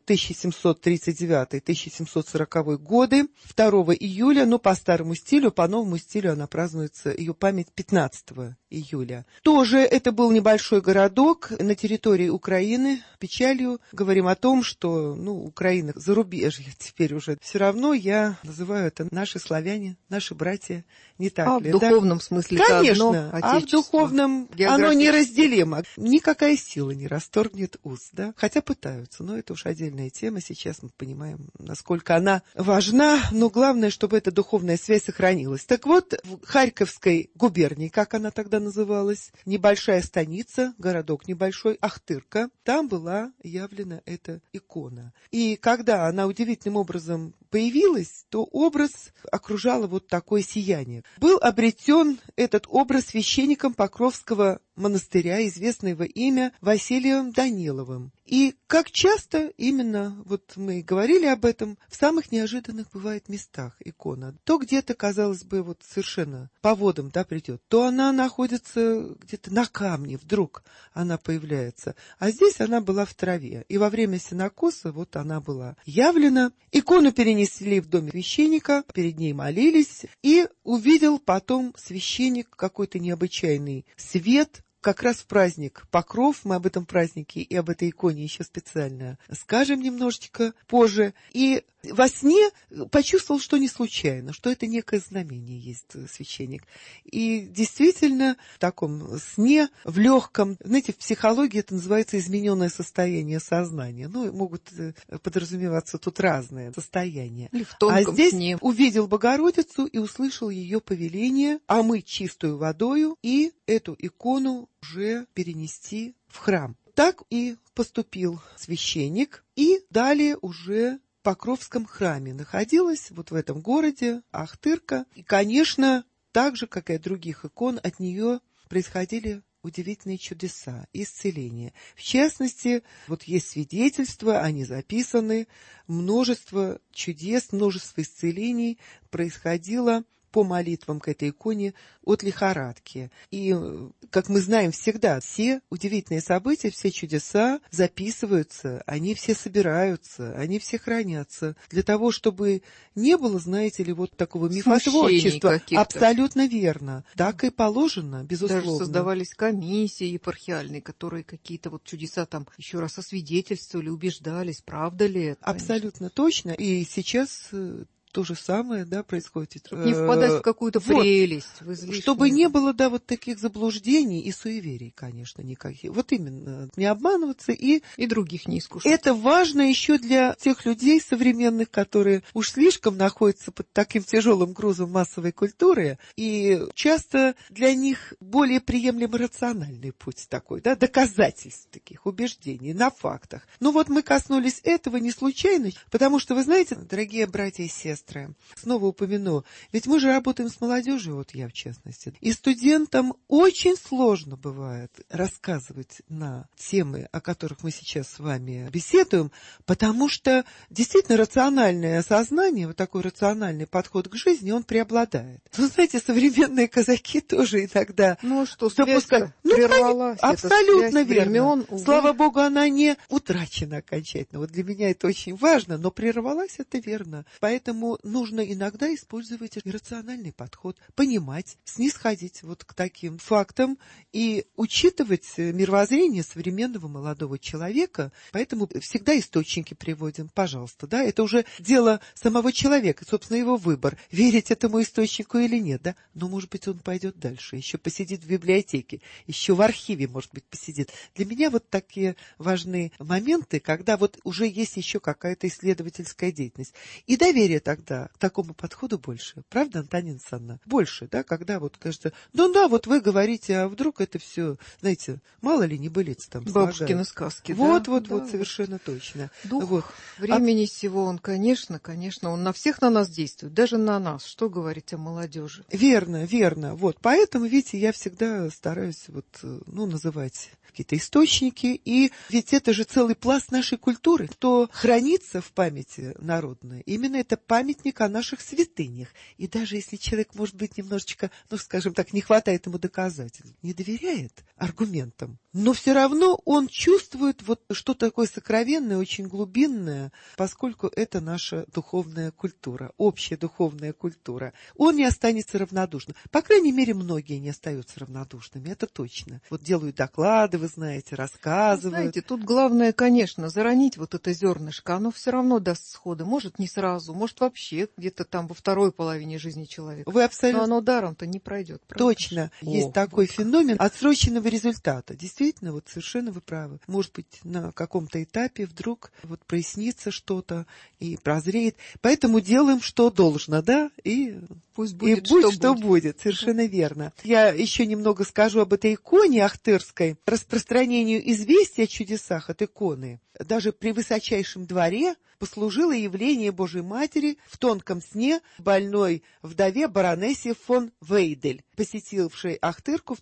1739-1740 годы. 2 июля, но по старому стилю, по новому стилю она празднуется, ее память 15 июля. Тоже это был небольшой городок на территории Украины. Печалью говорим о том, что, Украина зарубежье теперь уже. Все равно я называю это наши славяне, наши братья, не так ли? В духовном смысле конечно, одно в духовном оно неразделимо. Никакая сила не расторгнет уз, да? Хотя пытаются, но это уж отдельная тема. Сейчас мы понимаем, насколько она важна, но главное, чтобы эта духовная связь сохранилась. Так вот, в Харьковской губернии, как она тогда называлась, небольшая станица, городок небольшой, Ахтырка, там была явлена эта икона. И когда она удивительным образом появилась, то образ окружало вот такое сияние. Был обретен этот образ священником Покровского монастыря, известного имя Василием Даниловым. И как часто именно, вот мы и говорили об этом, в самых неожиданных бывает местах икона. То где-то, казалось бы, вот совершенно по водам, да, придет, то она находится где-то на камне, вдруг она появляется. А здесь она была в траве. И во время сенокоса вот она была явлена. Икону перенесли в дом священника, перед ней молились, и увидел потом священник какой-то необычайный свет, как раз в праздник Покров, мы об этом празднике и об этой иконе еще специально скажем немножечко позже. И во сне почувствовал, что не случайно, что это некое знамение есть, священник. И действительно в таком сне, в легком, знаете, в психологии это называется измененное состояние сознания. Могут подразумеваться тут разные состояния. Или в тонком здесь сне. Увидел Богородицу и услышал ее повеление омыть чистую водою и эту икону уже перенести в храм. Так и поступил священник, и далее уже в Покровском храме находилась вот в этом городе Ахтырка. И, конечно, так же, как и от других икон, от нее происходили удивительные чудеса, исцеления. В частности, вот есть свидетельства, они записаны, множество чудес, множество исцелений происходило по молитвам к этой иконе от лихорадки. И, как мы знаем, всегда все удивительные события, все чудеса записываются, они все собираются, они все хранятся, для того, чтобы не было, знаете ли, вот такого мифотворчества. Абсолютно верно. Так и положено, безусловно. Даже создавались комиссии епархиальные, которые какие-то вот чудеса там еще раз освидетельствовали, убеждались, правда ли это. Абсолютно точно. И сейчас то же самое, да, происходит. Не впадать в какую-то прелесть, в излишнее. Чтобы не было, да, вот таких заблуждений и суеверий, конечно, никаких. Вот именно, не обманываться и других не искушать. Это важно еще для тех людей современных, которые уж слишком находятся под таким тяжелым грузом массовой культуры, и часто для них более приемлем рациональный путь такой, да, доказательств таких, убеждений на фактах. Но вот мы коснулись этого не случайно, потому что, вы знаете, дорогие братья и сестры, снова упомяну, ведь мы же работаем с молодежью, вот я в частности, и студентам очень сложно бывает рассказывать на темы, о которых мы сейчас с вами беседуем, потому что действительно рациональное сознание, вот такой рациональный подход к жизни, он преобладает. Вы знаете, современные казаки тоже иногда допускают. Прервалась, абсолютно верно. Времен, слава Богу, она не утрачена окончательно. Вот для меня это очень важно, но прервалась, это верно. Поэтому нужно иногда использовать рациональный подход, понимать, снисходить вот к таким фактам и учитывать мировоззрение современного молодого человека. Поэтому всегда источники приводим, пожалуйста, да, это уже дело самого человека, собственно, его выбор, верить этому источнику или нет, да, но, может быть, он пойдет дальше, еще посидит в библиотеке, еще в архиве, может быть, посидит. Для меня вот такие важные моменты, когда вот уже есть еще какая-то исследовательская деятельность. И доверие тогда к такому подходу больше. Правда, Антонина Александровна? Больше, да, когда вот кажется, ну да, вот вы говорите, а вдруг это все, знаете, мало ли небылиц там бабушкины сказки, вот, да? Вот, да, совершенно точно. Дух вот. времени сего, он, конечно, он на всех на нас действует, даже на нас. Что говорить о молодежи? Верно, верно. Вот, поэтому, видите, я всегда стараюсь вот, называть какие-то источники, и ведь это же целый пласт нашей культуры, что хранится в памяти народной. Именно это памятник о наших святынях. И даже если человек, может быть, немножечко, скажем так, не хватает ему доказательств, не доверяет аргументам, но все равно он чувствует вот что-то такое сокровенное, очень глубинное, поскольку это наша духовная культура, общая духовная культура. Он не останется равнодушным. По крайней мере, многие не остаются равнодушными, это точно. Вот делают доклады, вы знаете, рассказывают. Знаете, тут главное, конечно, заронить вот это зернышко, оно все равно даст сходы. Может, не сразу, может, вообще где-то там во второй половине жизни человека. Вы абсолютно... Но оно даром-то не пройдет. Точно. Есть такой феномен отсроченного результата. Действительно, вот совершенно вы правы. Может быть, на каком-то этапе вдруг вот прояснится что-то и прозреет. Поэтому делаем, что должно, да, и пусть будет, что будет. Совершенно верно. Я еще немного скажу об этой иконе ахтырской. Распространению известий о чудесах от иконы даже при высочайшем дворе послужило явление Божией Матери в тонком сне больной вдове баронессе фон Вейдель, посетившей Ахтырку в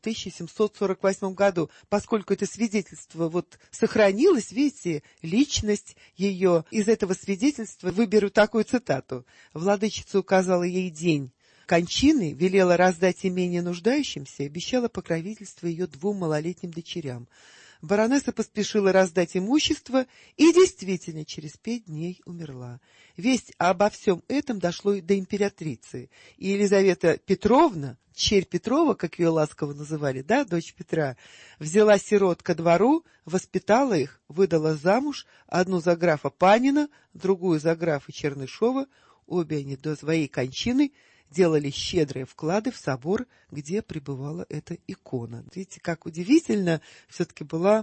1748 году. Поскольку это свидетельство вот сохранилось, видите, личность ее, из этого свидетельства выберу такую цитату. Владычица указала ей день кончины, велела раздать имение нуждающимся, обещала покровительство ее 2 малолетним дочерям. Баронесса поспешила раздать имущество и действительно через 5 дней умерла. Весть обо всем этом дошло и до императрицы. И Елизавета Петровна, черь Петрова, как ее ласково называли, да, дочь Петра, взяла сирот ко двору, воспитала их, выдала замуж, одну за графа Панина, другую за графа Чернышова, обе они до своей кончины делали щедрые вклады в собор, где пребывала эта икона. Видите, как удивительно все-таки была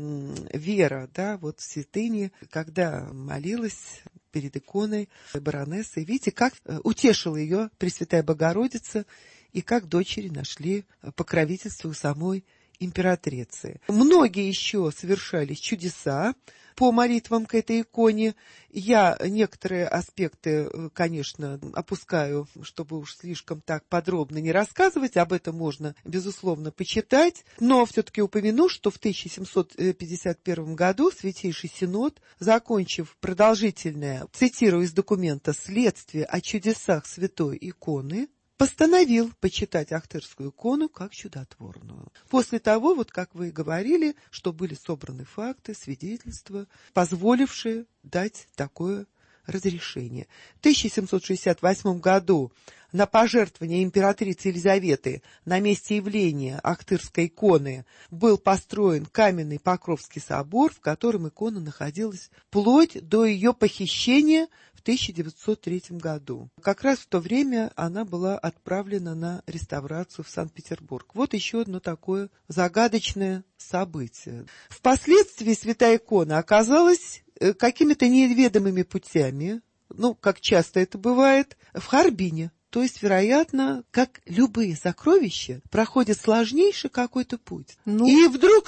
вера, да, вот в святыне, когда молилась перед иконой баронессы. Видите, как утешила ее Пресвятая Богородица, и как дочери нашли покровительство у самой императрицы. Многие еще совершались чудеса по молитвам к этой иконе. Я некоторые аспекты, конечно, опускаю, чтобы уж слишком так подробно не рассказывать. Об этом можно, безусловно, почитать. Но все-таки упомяну, что в 1751 году Святейший Синод, закончив продолжительное, цитирую из документа, «следствие о чудесах святой иконы», постановил почитать Ахтырскую икону как чудотворную. После того, вот как вы и говорили, что были собраны факты, свидетельства, позволившие дать такое разрешение. В 1768 году на пожертвование императрицы Елизаветы на месте явления Ахтырской иконы был построен каменный Покровский собор, в котором икона находилась вплоть до ее похищения в в 1903 году. Как раз в то время она была отправлена на реставрацию в Санкт-Петербург. Вот еще одно такое загадочное событие. Впоследствии святая икона оказалась какими-то неведомыми путями, как часто это бывает, в Харбине. То есть, вероятно, как любые сокровища, проходят сложнейший какой-то путь. И вдруг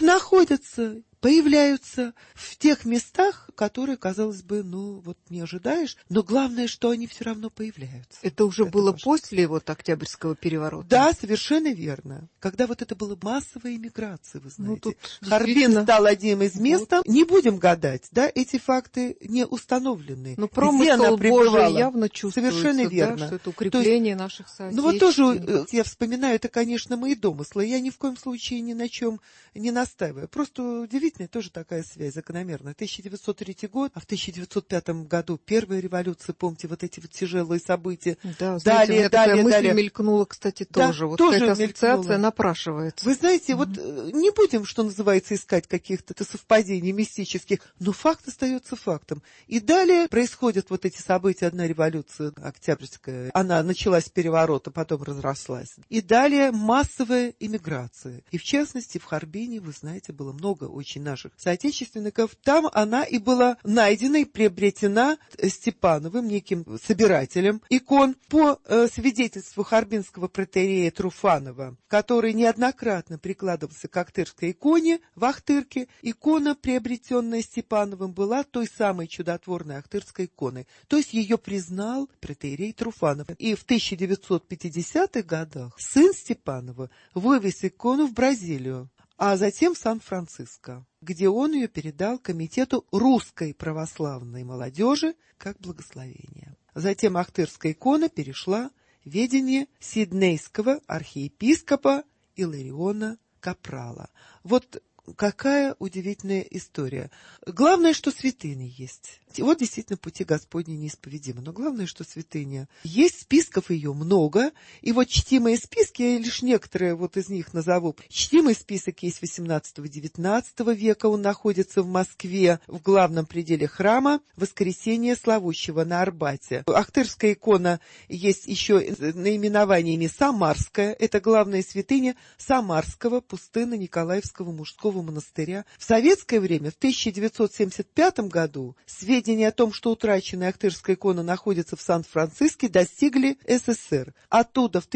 появляются в тех местах, которые, казалось бы, не ожидаешь, но главное, что они все равно появляются. Это уже было после Октябрьского переворота? Да, совершенно верно. Когда это была массовая эмиграция, вы знаете. Харбин стал одним из мест. Не будем гадать, эти факты не установлены. Но промысел Божий явно чувствуется, совершенно верно. Что это укрепление наших соотечественников. Тоже я вспоминаю, это, конечно, мои домыслы. Я ни в коем случае ни на чем не настаиваю. Просто удивительно, тоже такая связь закономерная. 1903 год, а в 1905 году первая революция, помните, эти тяжелые события. Да, знаете, у меня такая мысль мелькнула, кстати, тоже. Тоже эта ассоциация напрашивается. Вы знаете, не будем, что называется, искать каких-то совпадений мистических, но факт остается фактом. И далее происходят эти события, одна революция октябрьская, она началась с переворота, потом разрослась. И далее массовая иммиграция. И в частности, в Харбине, вы знаете, было много очень наших соотечественников. Там она и была найдена и приобретена Степановым, неким собирателем икон, по свидетельству харбинского протоиерея Труфанова, который неоднократно прикладывался к ахтырской иконе в Ахтырке. Икона, приобретенная Степановым, была той самой чудотворной ахтырской иконой. То есть ее признал протоиерей Труфанов. И в 1950-х годах сын Степанова вывез икону в Бразилию, а затем в Сан-Франциско, где он ее передал Комитету русской православной молодежи как благословение. Затем ахтырская икона перешла в ведение сиднейского архиепископа Илариона Капрала. Какая удивительная история. Главное, что святыня есть. Действительно, пути Господни неисповедимы. Но главное, что святыня есть, списков ее много. И чтимые списки, я лишь некоторые из них назову. Чтимый список есть 18-19 века. Он находится в Москве, в главном пределе храма Воскресения Славущего на Арбате. Ахтырская икона есть еще наименованиями Самарская. Это главная святыня Самарского пустынно-николаевского мужского монастыря. В советское время, в 1975 году, сведения о том, что утраченная ахтырская икона находится в Сан-Франциско, достигли СССР. Оттуда в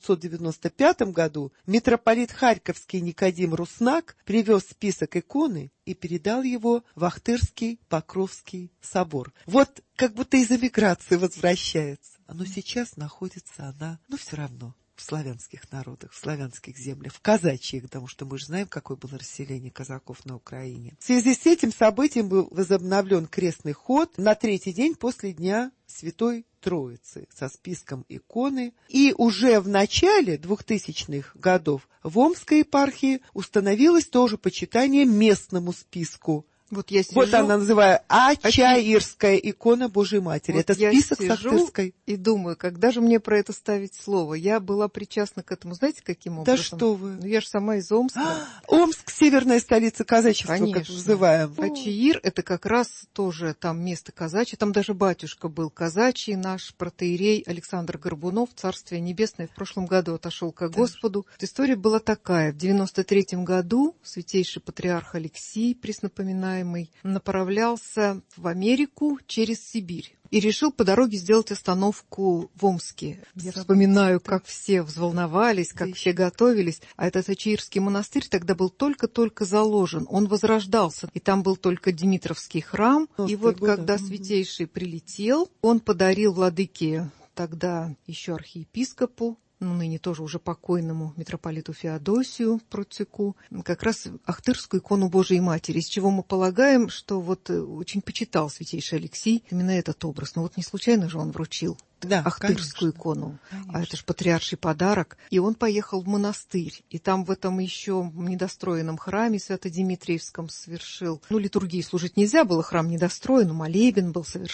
1995 году митрополит Харьковский Никодим Руснак привез список иконы и передал его в Ахтырский Покровский собор. Как будто из эмиграции возвращается. Но сейчас находится она, все равно, в славянских народах, в славянских землях, в казачьих, потому что мы же знаем, какое было расселение казаков на Украине. В связи с этим событием был возобновлен крестный ход на третий день после Дня Святой Троицы со списком иконы. И уже в начале 2000-х годов в Омской епархии установилось тоже почитание местному списку. Я сижу, она называется Ачаирская икона Божией Матери. Это список с ахтырской. И думаю, когда же мне про это ставить слово? Я была причастна к этому, знаете, каким образом? Да что вы! Я же сама из Омска. Омск, северная столица казачества, конечно, как называем. Ачаир — это как раз тоже там место казачье. Там даже батюшка был казачий, наш протоиерей Александр Горбунов, Царствие Небесное, в прошлом году отошел ко Господу. История была такая. В 93-м году святейший патриарх Алексий, преснопоминаемый, направлялся в Америку через Сибирь и решил по дороге сделать остановку в Омске. Я вспоминаю, как все взволновались, как все готовились. А этот Ачаирский монастырь тогда был только-только заложен. Он возрождался, и там был только Димитровский храм. И когда святейший прилетел, он подарил владыке, тогда еще архиепископу, ныне тоже уже покойному митрополиту Феодосию Процеку, как раз ахтырскую икону Божией Матери, из чего мы полагаем, что очень почитал святейший Алексий именно этот образ. Но не случайно же он вручил ахтырскую икону. Конечно. А это же патриарший подарок. И он поехал в монастырь. И там в этом еще недостроенном храме Свято-Димитриевском совершил. Литургии служить нельзя было, храм недостроен, молебен был совершен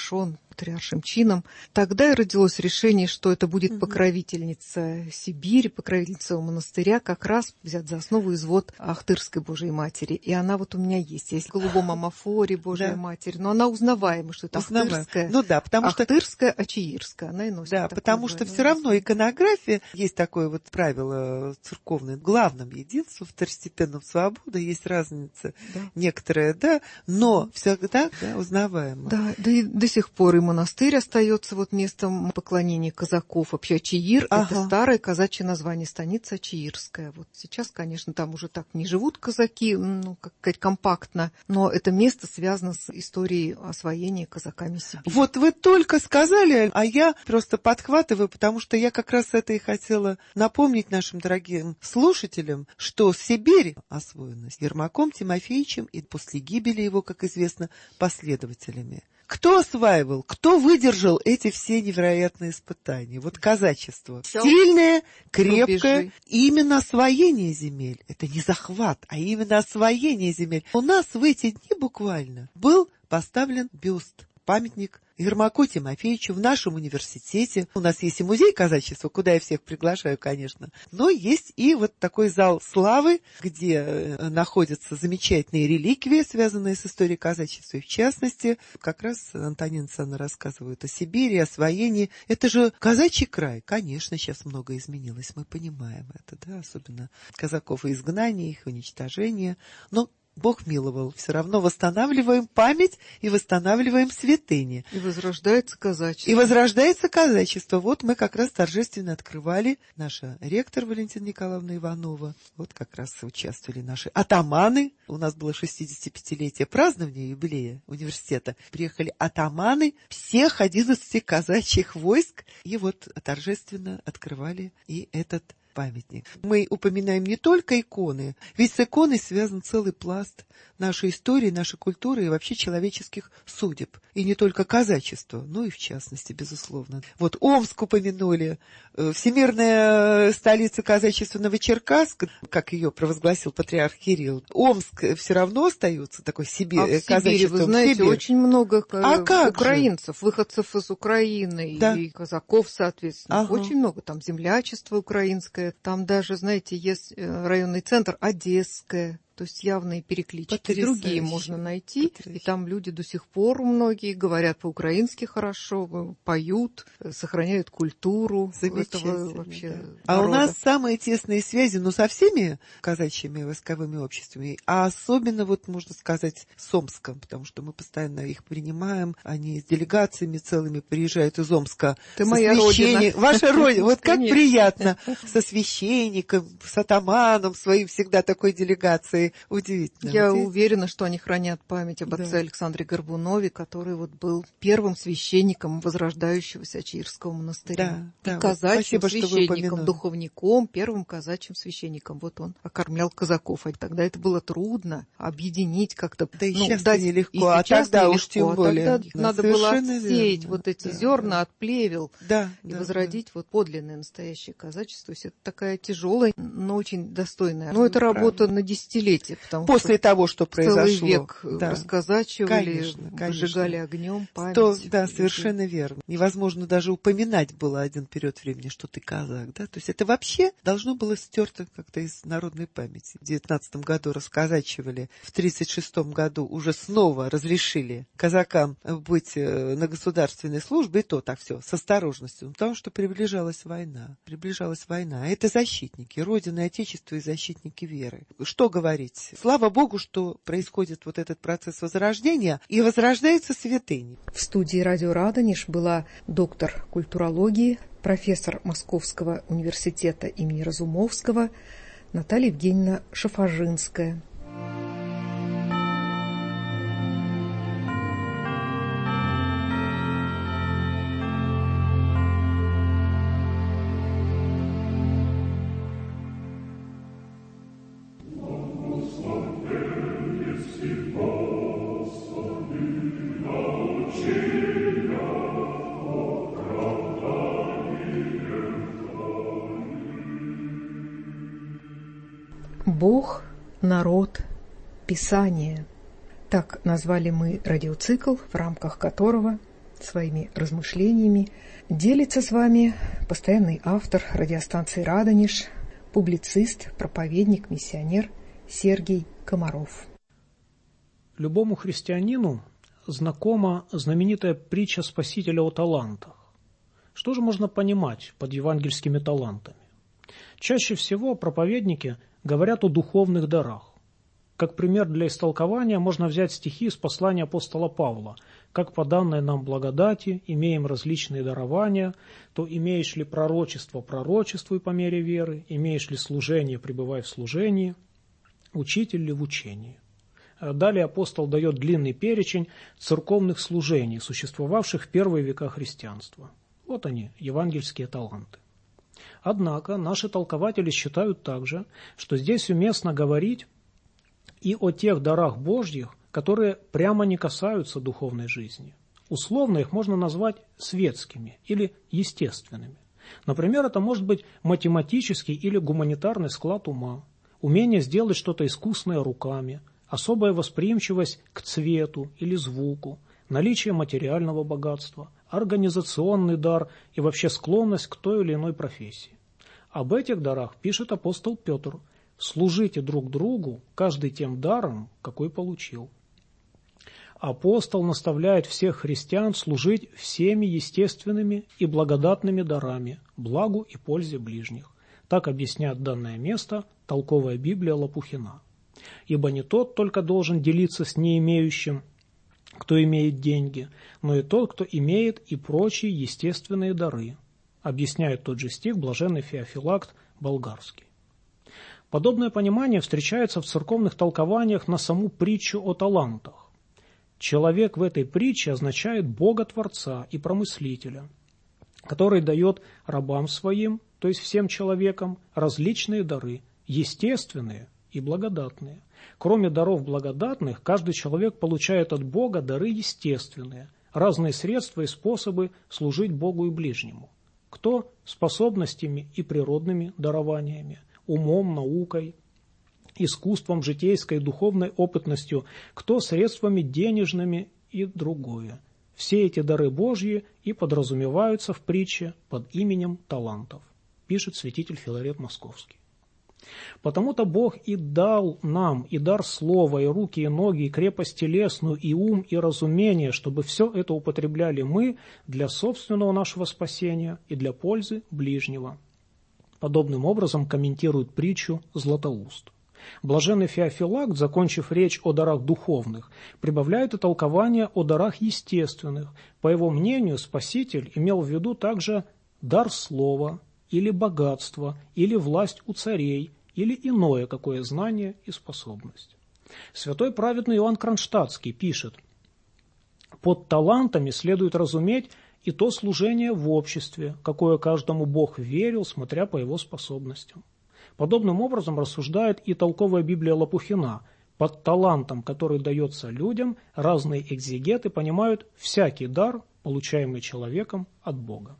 патриаршим чином. Тогда и родилось решение, что это будет покровительница Сибири, покровительница монастыря, как раз взят за основу извод Ахтырской Божией Матери. И она вот у меня есть. Есть в голубом амафоре Божья Матерь, но она узнаваема, что это Ахтырская. Ну да, потому что Ахтырская, Ачиирская. Она и носит. Да, потому что все равно иконография, есть такое вот правило церковное, в главном единстве, второстепенном свобода, есть разница некоторая, да, но всегда узнаваема. Да, да и до сих пор и монастырь остается вот местом поклонения казаков. Вообще Ачиир это старое казачье название, станица Ачиирская. Вот сейчас, конечно, там уже так не живут казаки, ну, как сказать, компактно, но это место связано с историей освоения казаками Сибири. Вот вы только сказали, а я просто подхватываю, потому что я как раз это и хотела напомнить нашим дорогим слушателям, что Сибирь освоена Ермаком Тимофеевичем и после гибели его, как известно, последователями. Кто осваивал, кто выдержал эти все невероятные испытания? Вот казачество. Сильное, крепкое. Именно освоение земель. Это не захват, а именно освоение земель. У нас в эти дни буквально был поставлен бюст, памятник Ермаку Тимофеевичу в нашем университете. У нас есть и музей казачества, куда я всех приглашаю, конечно. Но есть и вот такой зал славы, где находятся замечательные реликвии, связанные с историей казачества. И в частности, как раз Антонина Александровна рассказывает о Сибири, о освоении. Это же казачий край. Конечно, сейчас многое изменилось, мы понимаем это, да, особенно казаков и изгнания, их уничтожения. Но Бог миловал, все равно восстанавливаем память и восстанавливаем святыни. И возрождается казачество. И возрождается казачество. Вот мы как раз торжественно открывали, наша ректор Валентина Николаевна Иванова, вот как раз участвовали наши атаманы. У нас было 65-летие празднования юбилея университета. Приехали атаманы всех 11 казачьих войск. И вот торжественно открывали и этот памятник. Мы упоминаем не только иконы, ведь с иконой связан целый пласт нашей истории, нашей культуры и вообще человеческих судеб. И не только казачество, но и в частности, безусловно. Вот Омск упомянули, всемирная столица казачества Новочеркасск, как ее провозгласил патриарх Кирилл. Омск все равно остается такой казачеством. В Сибири, вы знаете, очень много украинцев, же? Выходцев из Украины и казаков, соответственно. Очень много. Там землячество украинское. Там даже, знаете, есть районный центр Одесское. То есть явные переклички. Потрясающе. Другие можно найти. И там люди до сих пор многие говорят по-украински хорошо, поют, сохраняют культуру этого вообще А у нас самые тесные связи, со всеми казачьими войсковыми обществами, а особенно, вот можно сказать, с Омском, потому что мы постоянно их принимаем, они с делегациями целыми приезжают из Омска. Это моя родина. Ваша родина. Вот как приятно. Со священником, с атаманом своим всегда такой делегацией. Удивительно. Я уверена, что они хранят память об отце Александре Горбунове, который вот был первым священником возрождающегося Ачиирского монастыря. Да, казачьим священником, духовником, первым казачьим священником. Вот он окормлял казаков. А тогда это было трудно объединить как-то. Да и сейчас нелегко, а тогда уж тем более. Тогда надо было отсеять вот эти зерна от плевел и возродить вот подлинное настоящее казачество. Это такая тяжелая, но очень достойная. Но это работа на десятилетия. После того, что произошло. Целый век расказачивали, выжигали огнем память. Да, совершенно верно. Невозможно даже упоминать было один период времени, что ты казак. Да? То есть это вообще должно было стерто как-то из народной памяти. В 19 году расказачивали, в 1936 году уже снова разрешили казакам быть на государственной службе, и то так все, с осторожностью, потому что приближалась война. А это защитники Родины, Отечества и защитники веры. Что говорить? Слава Богу, что происходит вот этот процесс возрождения, и возрождаются святыни. В студии радио «Радонеж» была доктор культурологии, профессор Московского университета имени Разумовского Наталья Евгеньевна Шафажинская. Бог, народ, Писание. Так назвали мы радиоцикл, в рамках которого своими размышлениями делится с вами постоянный автор радиостанции «Радонеж», публицист, проповедник, миссионер Сергей Комаров. Любому христианину знакома знаменитая притча Спасителя о талантах. Что же можно понимать под евангельскими талантами? Чаще всего проповедники говорят о духовных дарах. Как пример для истолкования можно взять стихи из послания апостола Павла: «Как по данной нам благодати имеем различные дарования, то имеешь ли пророчество, пророчествуй по мере веры, имеешь ли служение, пребывай в служении, учитель ли в учении». Далее апостол дает длинный перечень церковных служений, существовавших в первые века христианства. Вот они, евангельские таланты. Однако наши толкователи считают также, что здесь уместно говорить и о тех дарах Божьих, которые прямо не касаются духовной жизни. Условно их можно назвать светскими или естественными. Например, это может быть математический или гуманитарный склад ума, умение сделать что-то искусное руками, особая восприимчивость к цвету или звуку, наличие материального богатства, организационный дар и вообще склонность к той или иной профессии. Об этих дарах пишет апостол Петр: «Служите друг другу, каждый тем даром, какой получил». Апостол наставляет всех христиан служить всеми естественными и благодатными дарами, благу и пользе ближних. Так объясняет данное место толковая Библия Лопухина. «Ибо не тот только должен делиться с неимеющим, кто имеет деньги, но и тот, кто имеет и прочие естественные дары», объясняет тот же стих блаженный Феофилакт Болгарский. Подобное понимание встречается в церковных толкованиях на саму притчу о талантах. Человек в этой притче означает Бога-творца и промыслителя, который дает рабам своим, то есть всем человекам, различные дары, естественные и благодатные. Кроме даров благодатных, каждый человек получает от Бога дары естественные, разные средства и способы служить Богу и ближнему. Кто способностями и природными дарованиями, умом, наукой, искусством, житейской и духовной опытностью, кто средствами денежными и другое. Все эти дары Божьи и подразумеваются в притче под именем талантов, пишет святитель Филарет Московский. Потому-то Бог и дал нам и дар слова, и руки, и ноги, и крепость телесную, и ум, и разумение, чтобы все это употребляли мы для собственного нашего спасения и для пользы ближнего. Подобным образом комментирует притчу Златоуст. Блаженный Феофилакт, закончив речь о дарах духовных, прибавляет и толкование о дарах естественных. По его мнению, Спаситель имел в виду также дар слова, или богатство, или власть у царей, или иное какое знание и способность. Святой праведный Иоанн Кронштадтский пишет: «Под талантами следует разуметь и то служение в обществе, какое каждому Бог верил, смотря по его способностям». Подобным образом рассуждает и толковая Библия Лопухина. Под талантом, который дается людям, разные экзегеты понимают всякий дар, получаемый человеком от Бога.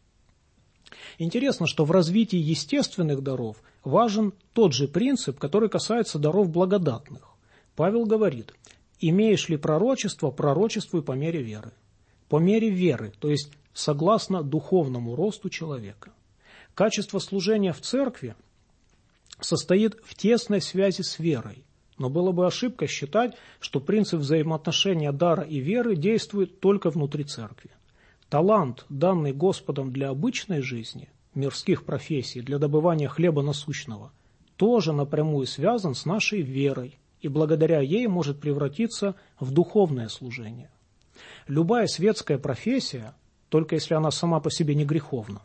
Интересно, что в развитии естественных даров важен тот же принцип, который касается даров благодатных. Павел говорит: «Имеешь ли пророчество, пророчествуй по мере веры». По мере веры, то есть согласно духовному росту человека. Качество служения в церкви состоит в тесной связи с верой, но было бы ошибкой считать, что принцип взаимоотношения дара и веры действует только внутри церкви. Талант, данный Господом для обычной жизни, мирских профессий, для добывания хлеба насущного, тоже напрямую связан с нашей верой и благодаря ей может превратиться в духовное служение. Любая светская профессия, только если она сама по себе не греховна,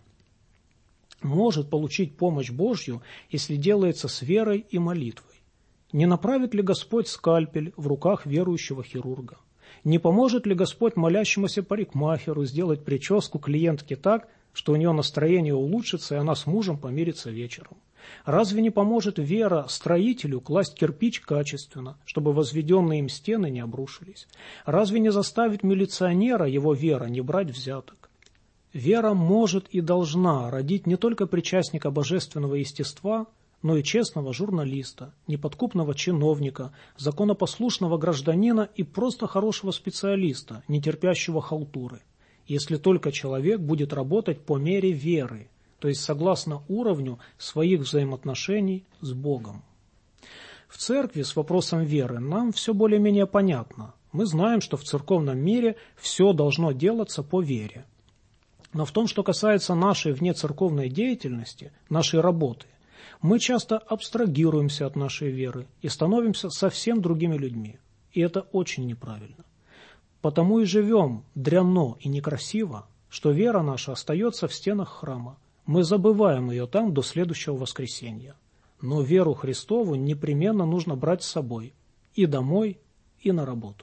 может получить помощь Божью, если делается с верой и молитвой. Не направит ли Господь скальпель в руках верующего хирурга? Не поможет ли Господь молящемуся парикмахеру сделать прическу клиентке так, что у нее настроение улучшится, и она с мужем помирится вечером? Разве не поможет вера строителю класть кирпич качественно, чтобы возведенные им стены не обрушились? Разве не заставит милиционера его вера не брать взяток? Вера может и должна родить не только причастника божественного естества, но и честного журналиста, неподкупного чиновника, законопослушного гражданина и просто хорошего специалиста, не терпящего халтуры. если только человек будет работать по мере веры, то есть согласно уровню своих взаимоотношений с Богом. В церкви с вопросом веры нам все более-менее понятно. Мы знаем, что в церковном мире все должно делаться по вере. Но в том, что касается нашей внецерковной деятельности, нашей работы, мы часто абстрагируемся от нашей веры и становимся совсем другими людьми. И это очень неправильно. Потому и живем дрянно и некрасиво, что вера наша остается в стенах храма. Мы забываем ее там до следующего воскресенья. Но веру Христову непременно нужно брать с собой и домой, и на работу.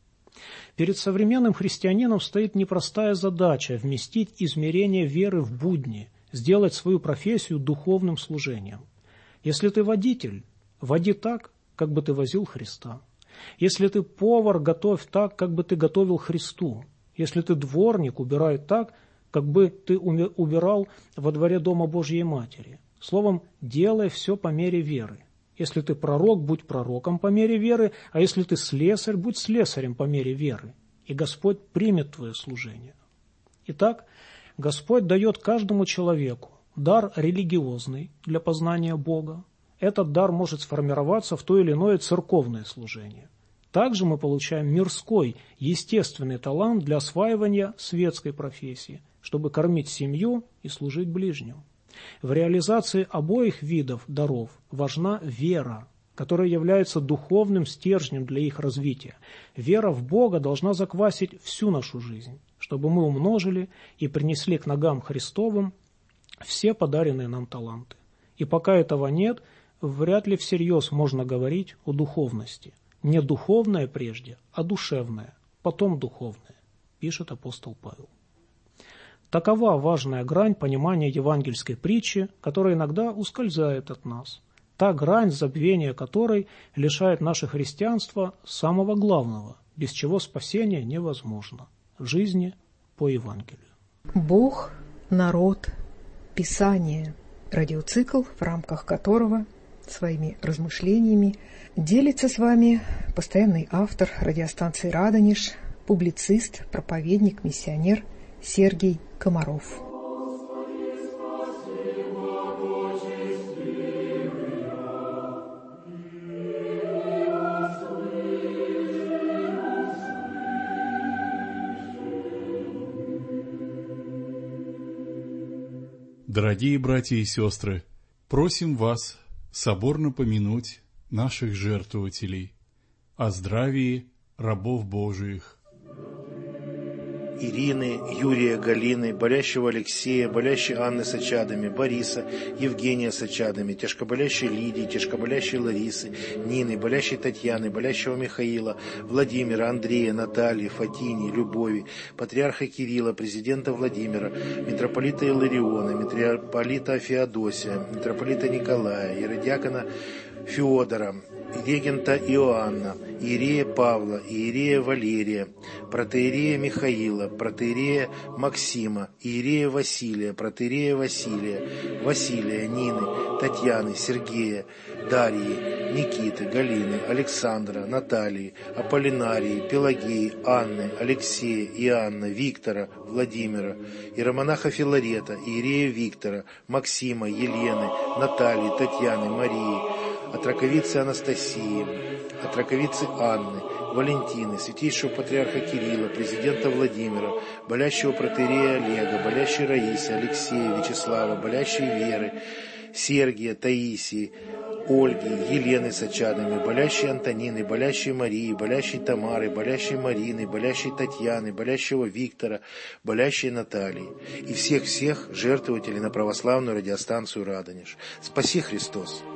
Перед современным христианином стоит непростая задача вместить измерение веры в будни, сделать свою профессию духовным служением. Если ты водитель, води так, как бы ты возил Христа. Если ты повар, готовь так, как бы ты готовил Христу. Если ты дворник, убирай так, как бы ты убирал во дворе Дома Божьей Матери. Словом, делай все по мере веры. Если ты пророк, будь пророком по мере веры, а если ты слесарь, будь слесарем по мере веры. И Господь примет твое служение. Итак, Господь дает каждому человеку дар религиозный для познания Бога. Этот дар может сформироваться в то или иное церковное служение. Также мы получаем мирской, естественный талант для осваивания светской профессии, чтобы кормить семью и служить ближним. В реализации обоих видов даров важна вера, которая является духовным стержнем для их развития. Вера в Бога должна заквасить всю нашу жизнь, чтобы мы умножили и принесли к ногам Христовым все подаренные нам таланты. И пока этого нет, вряд ли всерьез можно говорить о духовности. Не духовное прежде, а душевное, потом духовное, пишет апостол Павел. Такова важная грань понимания евангельской притчи, которая иногда ускользает от нас. Та грань, забвения которой лишает наше христианство самого главного, без чего спасение невозможно – жизни по Евангелию. Бог, народ, Писание – радиоцикл, в рамках которого своими размышлениями делится с вами постоянный автор радиостанции «Радонеж», публицист, проповедник, миссионер Сергий Комаров. Дорогие братья и сестры, просим вас соборно помянуть наших жертвователей, о здравии рабов Божиих. Ирины, Юрия, Галины, болящего Алексея, болящей Анны с очадами, Бориса, Евгения с очадами, тяжкоболящей Лидии, тяжкоболящей Ларисы, Нины, болящей Татьяны, болящего Михаила, Владимира, Андрея, Натальи, Фатини, Любови, патриарха Кирилла, президента Владимира, митрополита Илариона, митрополита Феодосия, митрополита Николая, иеродиакона Феодора, регента Иоанна, иерея Павла, иерея Валерия, протоиерея Михаила, протоиерея Максима, иерея Василия, протоиерея Василия, Василия, Нины, Татьяны, Сергея, Дарьи, Никиты, Галины, Александра, Натальи, Аполлинарии, Пелагеи, Анны, Алексея, Иоанна, Виктора, Владимира, иеромонаха Филарета, иерея Виктора, Максима, Елены, Натальи, Татьяны, Марии, от раковицы Анастасии, от раковицы Анны, Валентины, святейшего патриарха Кирилла, президента Владимира, болящего протоиерея Олега, болящей Раисы, Алексея, Вячеслава, болящей Веры, Сергия, Таисии, Ольги, Елены с очадами, болящей Антонины, болящей Марии, болящей Тамары, болящей Марины, болящей Татьяны, болящего Виктора, болящей Натальи и всех-всех жертвователей на православную радиостанцию «Радонеж». Спаси Христос!